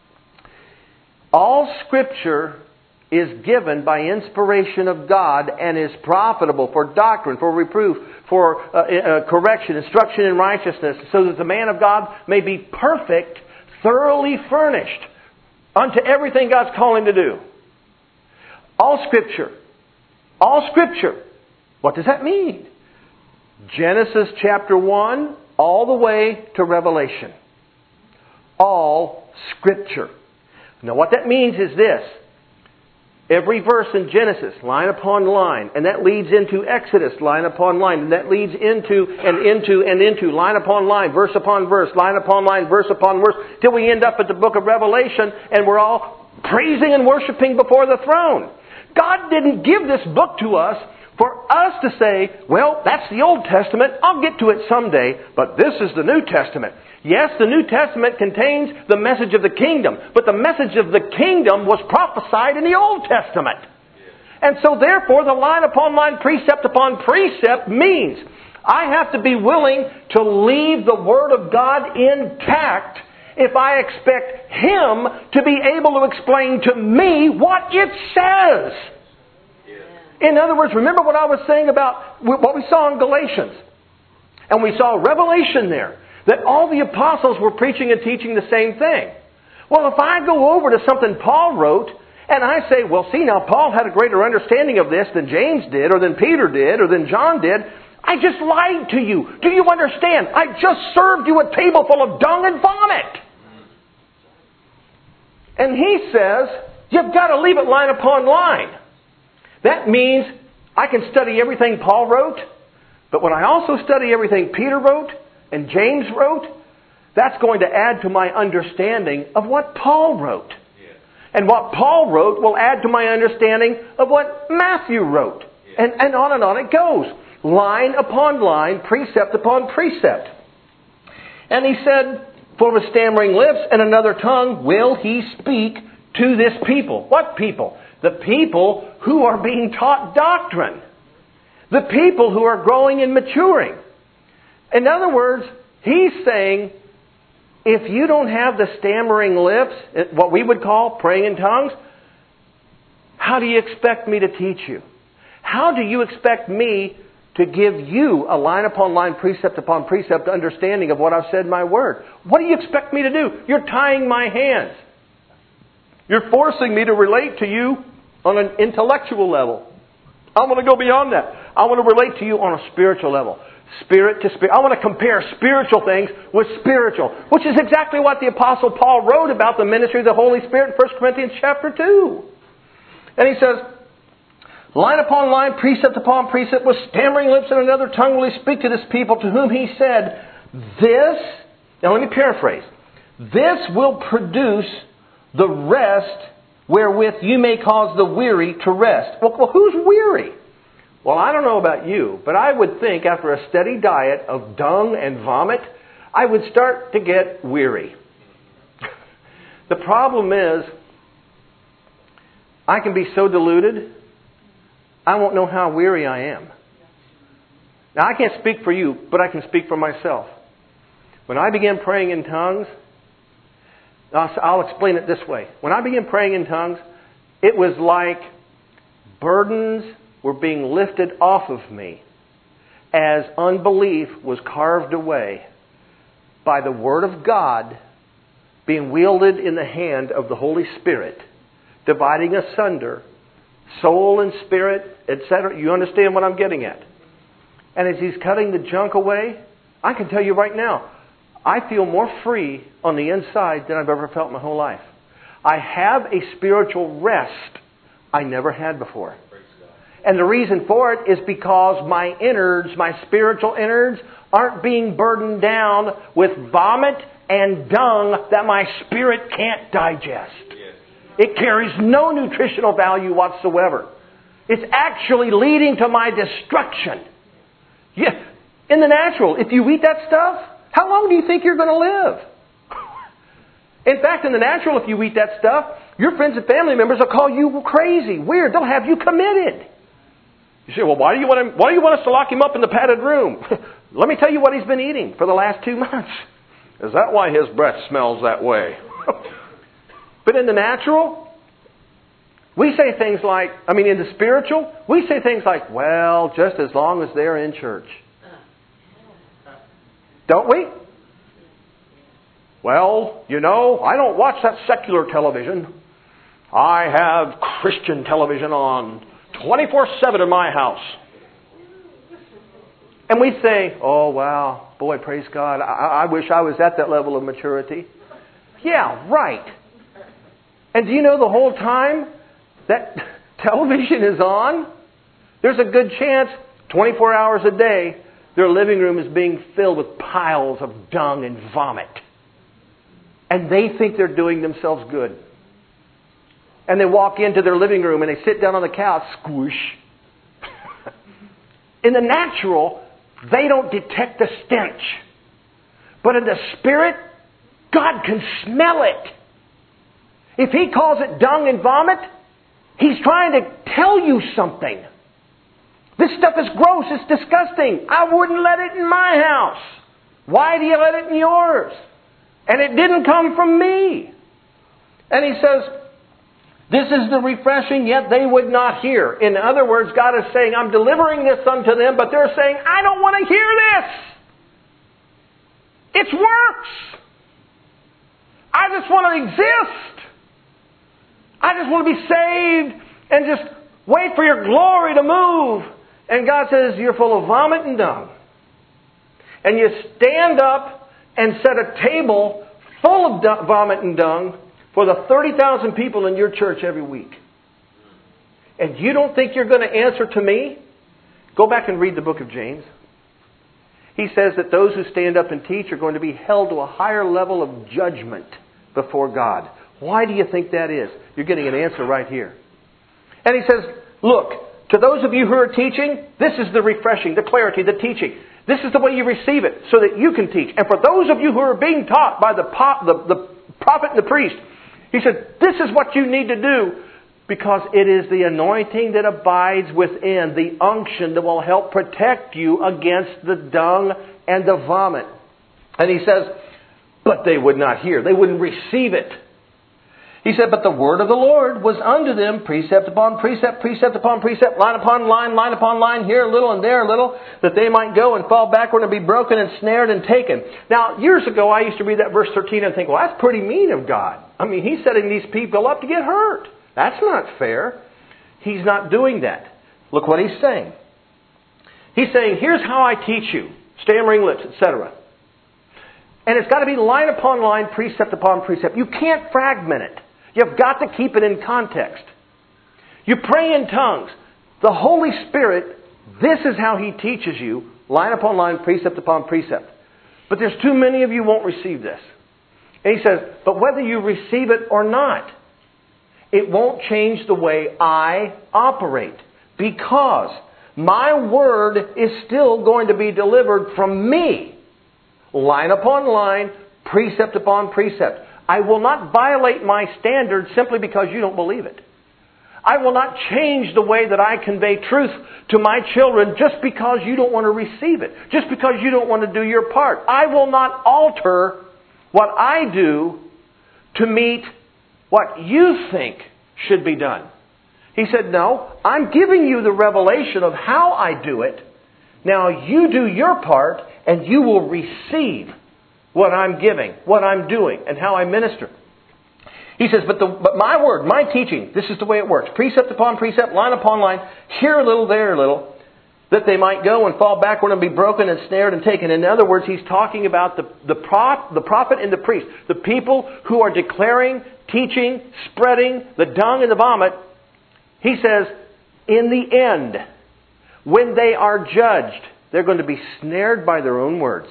Speaker 2: All Scripture is given by inspiration of God and is profitable for doctrine, for reproof, for uh, uh, correction, instruction in righteousness, so that the man of God may be perfect, thoroughly furnished unto everything God's calling him to do. All Scripture. All Scripture. What does that mean? Genesis chapter one all the way to Revelation. All Scripture. Now what that means is this. Every verse in Genesis, line upon line, and that leads into Exodus, line upon line, and that leads into and into and into, line upon line, verse upon verse, line upon line, verse upon verse, till we end up at the book of Revelation and we're all praising and worshiping before the throne. God didn't give this book to us for us to say, well, that's the Old Testament. I'll get to it someday, but this is the New Testament. Yes, the New Testament contains the message of the kingdom, but the message of the kingdom was prophesied in the Old Testament. And so therefore, the line upon line, precept upon precept means I have to be willing to leave the Word of God intact if I expect Him to be able to explain to me what it says. In other words, remember what I was saying about what we saw in Galatians. And we saw Revelation there. That all the apostles were preaching and teaching the same thing. Well, if I go over to something Paul wrote, and I say, well, see, now Paul had a greater understanding of this than James did, or than Peter did, or than John did, I just lied to you. Do you understand? I just served you a table full of dung and vomit. And he says, you've got to leave it line upon line. That means I can study everything Paul wrote, but when I also study everything Peter wrote and James wrote, that's going to add to my understanding of what Paul wrote. And what Paul wrote will add to my understanding of what Matthew wrote. And, and on and on it goes. Line upon line, precept upon precept. And he said, for with stammering lips and another tongue will he speak to this people. What people? The people who are being taught doctrine. The people who are growing and maturing. In other words, he's saying, if you don't have the stammering lips, what we would call praying in tongues, how do you expect me to teach you? How do you expect me to give you a line upon line, precept upon precept understanding of what I've said in my word? What do you expect me to do? You're tying my hands. You're forcing me to relate to you on an intellectual level. I want to go beyond that. I want to relate to you on a spiritual level. Spirit to spirit. I want to compare spiritual things with spiritual, which is exactly what the Apostle Paul wrote about the ministry of the Holy Spirit in First Corinthians chapter two. And he says, line upon line, precept upon precept, with stammering lips and another tongue will he speak to this people, to whom he said, this, now let me paraphrase, this will produce the rest wherewith you may cause the weary to rest. Well, well, who's weary? Well, I don't know about you, but I would think after a steady diet of dung and vomit, I would start to get weary. The problem is, I can be so deluded, I won't know how weary I am. Now, I can't speak for you, but I can speak for myself. When I began praying in tongues, I'll explain it this way. When I began praying in tongues, it was like burdens were being lifted off of me as unbelief was carved away by the Word of God being wielded in the hand of the Holy Spirit, dividing asunder soul and spirit, et cetera. You understand what I'm getting at? And as He's cutting the junk away, I can tell you right now, I feel more free on the inside than I've ever felt my whole life. I have a spiritual rest I never had before. And the reason for it is because my innards, my spiritual innards, aren't being burdened down with vomit and dung that my spirit can't digest. It carries no nutritional value whatsoever. It's actually leading to my destruction. Yeah, in the natural, if you eat that stuff, how long do you think you're going to live? In fact, in the natural, if you eat that stuff, your friends and family members will call you crazy, weird. They'll have you committed. You say, well, why do you want him, why do you want us to lock him up in the padded room? Let me tell you what he's been eating for the last two months. Is that why his breath smells that way? But in the natural, we say things like, I mean, in the spiritual, we say things like, well, just as long as they're in church. Don't we? Well, you know, I don't watch that secular television. I have Christian television on twenty-four seven in my house. And we say, oh, wow, boy, praise God. I, I wish I was at that level of maturity. Yeah, right. And do you know the whole time that television is on, there's a good chance twenty-four hours a day, their living room is being filled with piles of dung and vomit. And they think they're doing themselves good. and they walk into their living room and they sit down on the couch, squish. In the natural, they don't detect the stench. But in the Spirit, God can smell it. If He calls it dung and vomit, He's trying to tell you something. This stuff is gross. It's disgusting. I wouldn't let it in my house. Why do you let it in yours? And it didn't come from me. And He says, this is the refreshing, yet they would not hear. In other words, God is saying, I'm delivering this unto them, but they're saying, I don't want to hear this. It's works. I just want to exist. I just want to be saved and just wait for your glory to move. And God says, you're full of vomit and dung. And you stand up and set a table full of du- vomit and dung for the thirty thousand people in your church every week. And you don't think you're going to answer to me? Go back and read the book of James. He says that those who stand up and teach are going to be held to a higher level of judgment before God. Why do you think that is? You're getting an answer right here. And he says, look, to those of you who are teaching, this is the refreshing, the clarity, the teaching. This is the way you receive it so that you can teach. And for those of you who are being taught by the, po- the, the prophet and the priest, he said, this is what you need to do because it is the anointing that abides within, the unction that will help protect you against the dung and the vomit. And he says, but they would not hear. They wouldn't receive it. He said, but the word of the Lord was unto them, precept upon precept, precept upon precept, line upon line, line upon line, here a little and there a little, that they might go and fall backward and be broken and snared and taken. Now, years ago, I used to read that verse thirteen and think, well, that's pretty mean of God. I mean, He's setting these people up to get hurt. That's not fair. He's not doing that. Look what He's saying. He's saying, here's how I teach you, stammering lips, et cetera. And it's got to be line upon line, precept upon precept. You can't fragment it. You've got to keep it in context. You pray in tongues. The Holy Spirit, this is how He teaches you, line upon line, precept upon precept. But there's too many of you who won't receive this. And He says, but whether you receive it or not, it won't change the way I operate. Because my word is still going to be delivered from me. Line upon line, precept upon precept. I will not violate my standard simply because you don't believe it. I will not change the way that I convey truth to my children just because you don't want to receive it. Just because you don't want to do your part. I will not alter what I do to meet what you think should be done. He said, no, I'm giving you the revelation of how I do it. Now you do your part and you will receive what I'm giving, what I'm doing, and how I minister. He says, but, the, but my word, my teaching, this is the way it works. Precept upon precept, line upon line, here a little, there a little, that they might go and fall backward and be broken and snared and taken. In other words, he's talking about the, the, prop, the prophet and the priest, the people who are declaring, teaching, spreading the dung and the vomit. He says, in the end, when they are judged, they're going to be snared by their own words.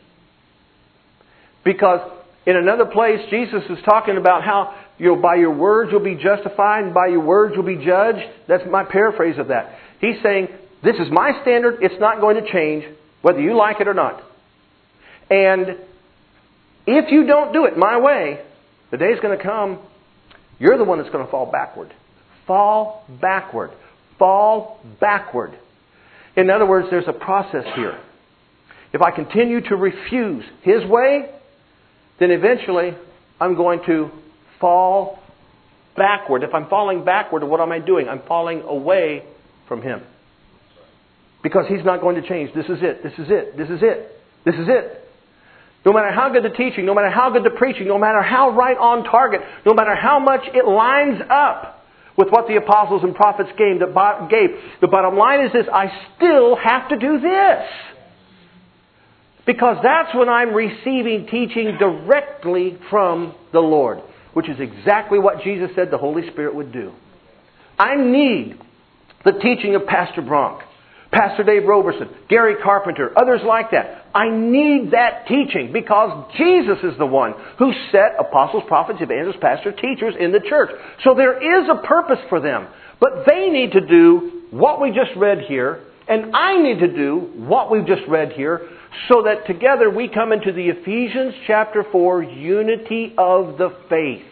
Speaker 2: Because in another place, Jesus is talking about how you know, by your words you'll be justified and by your words you'll be judged. That's my paraphrase of that. He's saying, this is my standard. It's not going to change, whether you like it or not. And if you don't do it my way, the day's going to come, you're the one that's going to fall backward. Fall backward. Fall backward. In other words, there's a process here. If I continue to refuse His way, then eventually I'm going to fall backward. If I'm falling backward, what am I doing? I'm falling away from Him. Because He's not going to change. This is it. This is it. This is it. This is it. No matter how good the teaching, no matter how good the preaching, no matter how right on target, no matter how much it lines up with what the apostles and prophets gave, the bottom line is this: I still have to do this. Because that's when I'm receiving teaching directly from the Lord. Which is exactly what Jesus said the Holy Spirit would do. I need the teaching of Pastor Bronk, Pastor Dave Roberson, Gary Carpenter, others like that. I need that teaching because Jesus is the one who set apostles, prophets, evangelists, pastors, teachers in the church. So there is a purpose for them. But they need to do what we just read here, and I need to do what we've just read here, so that together we come into the Ephesians chapter four unity of the faith.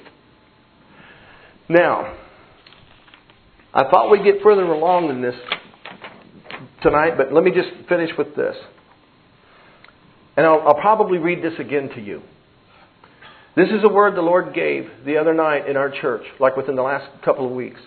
Speaker 2: Now, I thought we'd get further along than this tonight, but let me just finish with this. And I'll, I'll probably read this again to you. This is a word the Lord gave the other night in our church, like within the last couple of weeks.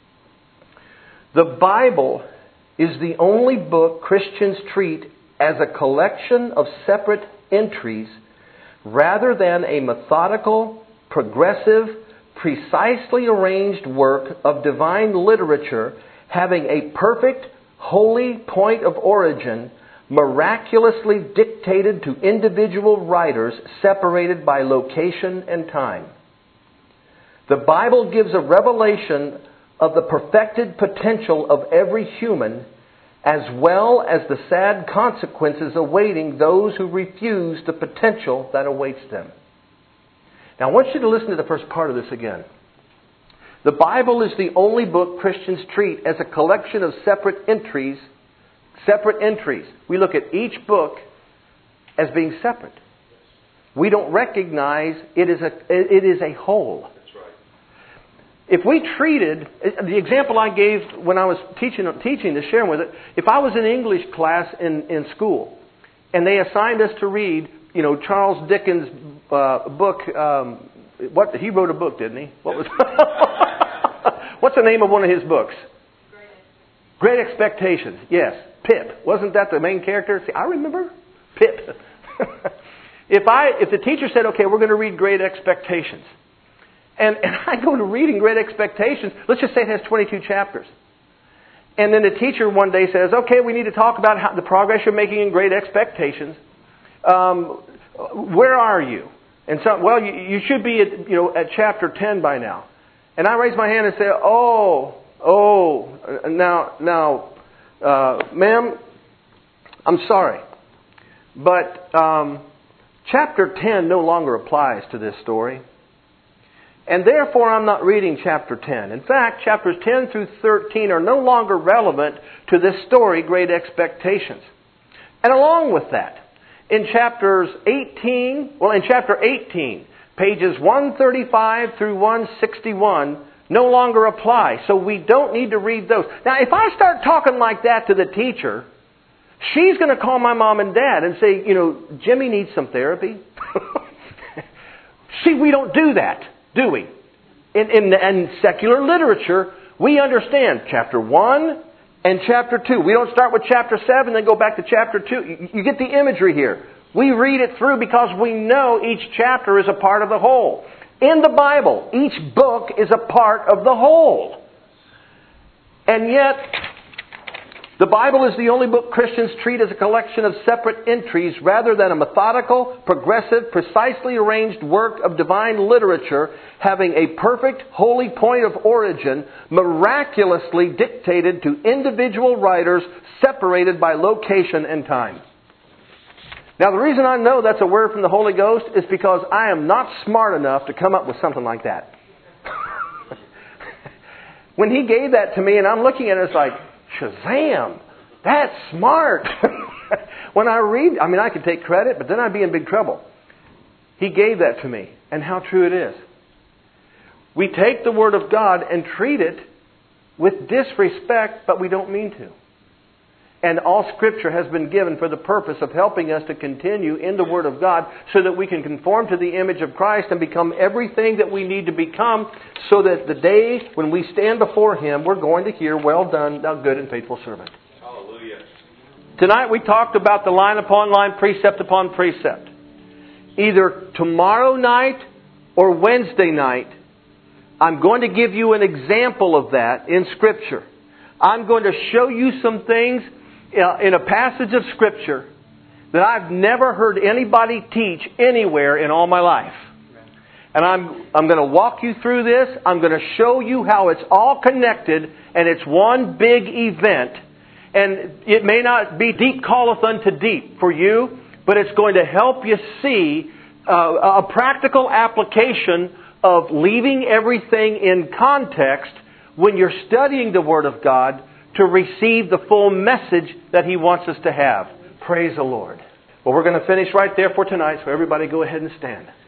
Speaker 2: The Bible is the only book Christians treat as a collection of separate entries rather than a methodical, progressive, precisely arranged work of divine literature having a perfect, holy point of origin miraculously dictated to individual writers separated by location and time. The Bible gives a revelation of the perfected potential of every human, as well as the sad consequences awaiting those who refuse the potential that awaits them. Now I want you to listen to the first part of this again. The Bible is the only book Christians treat as a collection of separate entries. Separate entries. We look at each book as being separate. We don't recognize it is a, it is a whole.
Speaker 1: That's right.
Speaker 2: If we treated, the example I gave when I was teaching, teaching to share with it, if I was in English class in, in school and they assigned us to read, you know, Charles Dickens' uh, book, um, what he wrote a book, didn't he? What was? What's the name of one of his books? Great Expectations. Yes, Pip. Wasn't that the main character? See, I remember Pip. if I, if the teacher said, "Okay, we're going to read Great Expectations," and and I go to reading Great Expectations, let's just say it has twenty-two chapters, and then the teacher one day says, "Okay, we need to talk about how the progress you're making in Great Expectations. Um, where are you?" And so, well, you, you should be at, you know, at chapter ten by now. And I raise my hand and say, "Oh, oh, now, now, uh, ma'am, I'm sorry, but um, chapter ten no longer applies to this story, and therefore I'm not reading chapter ten. In fact, chapters ten through thirteen are no longer relevant to this story, Great Expectations." And along with that, in chapters eighteen, well, in chapter eighteen, pages one thirty-five through one sixty-one no longer apply. So we don't need to read those. Now, if I start talking like that to the teacher, she's going to call my mom and dad and say, you know, Jimmy needs some therapy. See, we don't do that, do we? In, in, in secular literature, we understand chapter one and chapter two. We don't start with chapter seven, then go back to chapter two. You, you get the imagery here. We read it through because we know each chapter is a part of the whole. In the Bible, each book is a part of the whole. And yet, the Bible is the only book Christians treat as a collection of separate entries rather than a methodical, progressive, precisely arranged work of divine literature having a perfect, holy point of origin miraculously dictated to individual writers separated by location and time. Now, the reason I know that's a word from the Holy Ghost is because I am not smart enough to come up with something like that. When He gave that to me and I'm looking at it, it's like, Shazam! That's smart! When I read, I mean, I could take credit, but then I'd be in big trouble. He gave that to me, and how true it is. We take the Word of God and treat it with disrespect, but we don't mean to. And all Scripture has been given for the purpose of helping us to continue in the Word of God so that we can conform to the image of Christ and become everything that we need to become so that the day when we stand before Him, we're going to hear, "Well done, thou good and faithful servant."
Speaker 1: Hallelujah.
Speaker 2: Tonight we talked about the line upon line, precept upon precept. Either tomorrow night or Wednesday night, I'm going to give you an example of that in Scripture. I'm going to show you some things in a passage of Scripture that I've never heard anybody teach anywhere in all my life. And I'm, I'm going to walk you through this. I'm going to show you how it's all connected and it's one big event. And it may not be deep calleth unto deep for you, but but it's going to help you see uh, a practical application of leaving everything in context when you're studying the Word of God to receive the full message that He wants us to have. Praise the Lord. Well, we're going to finish right there for tonight, so everybody go ahead and stand.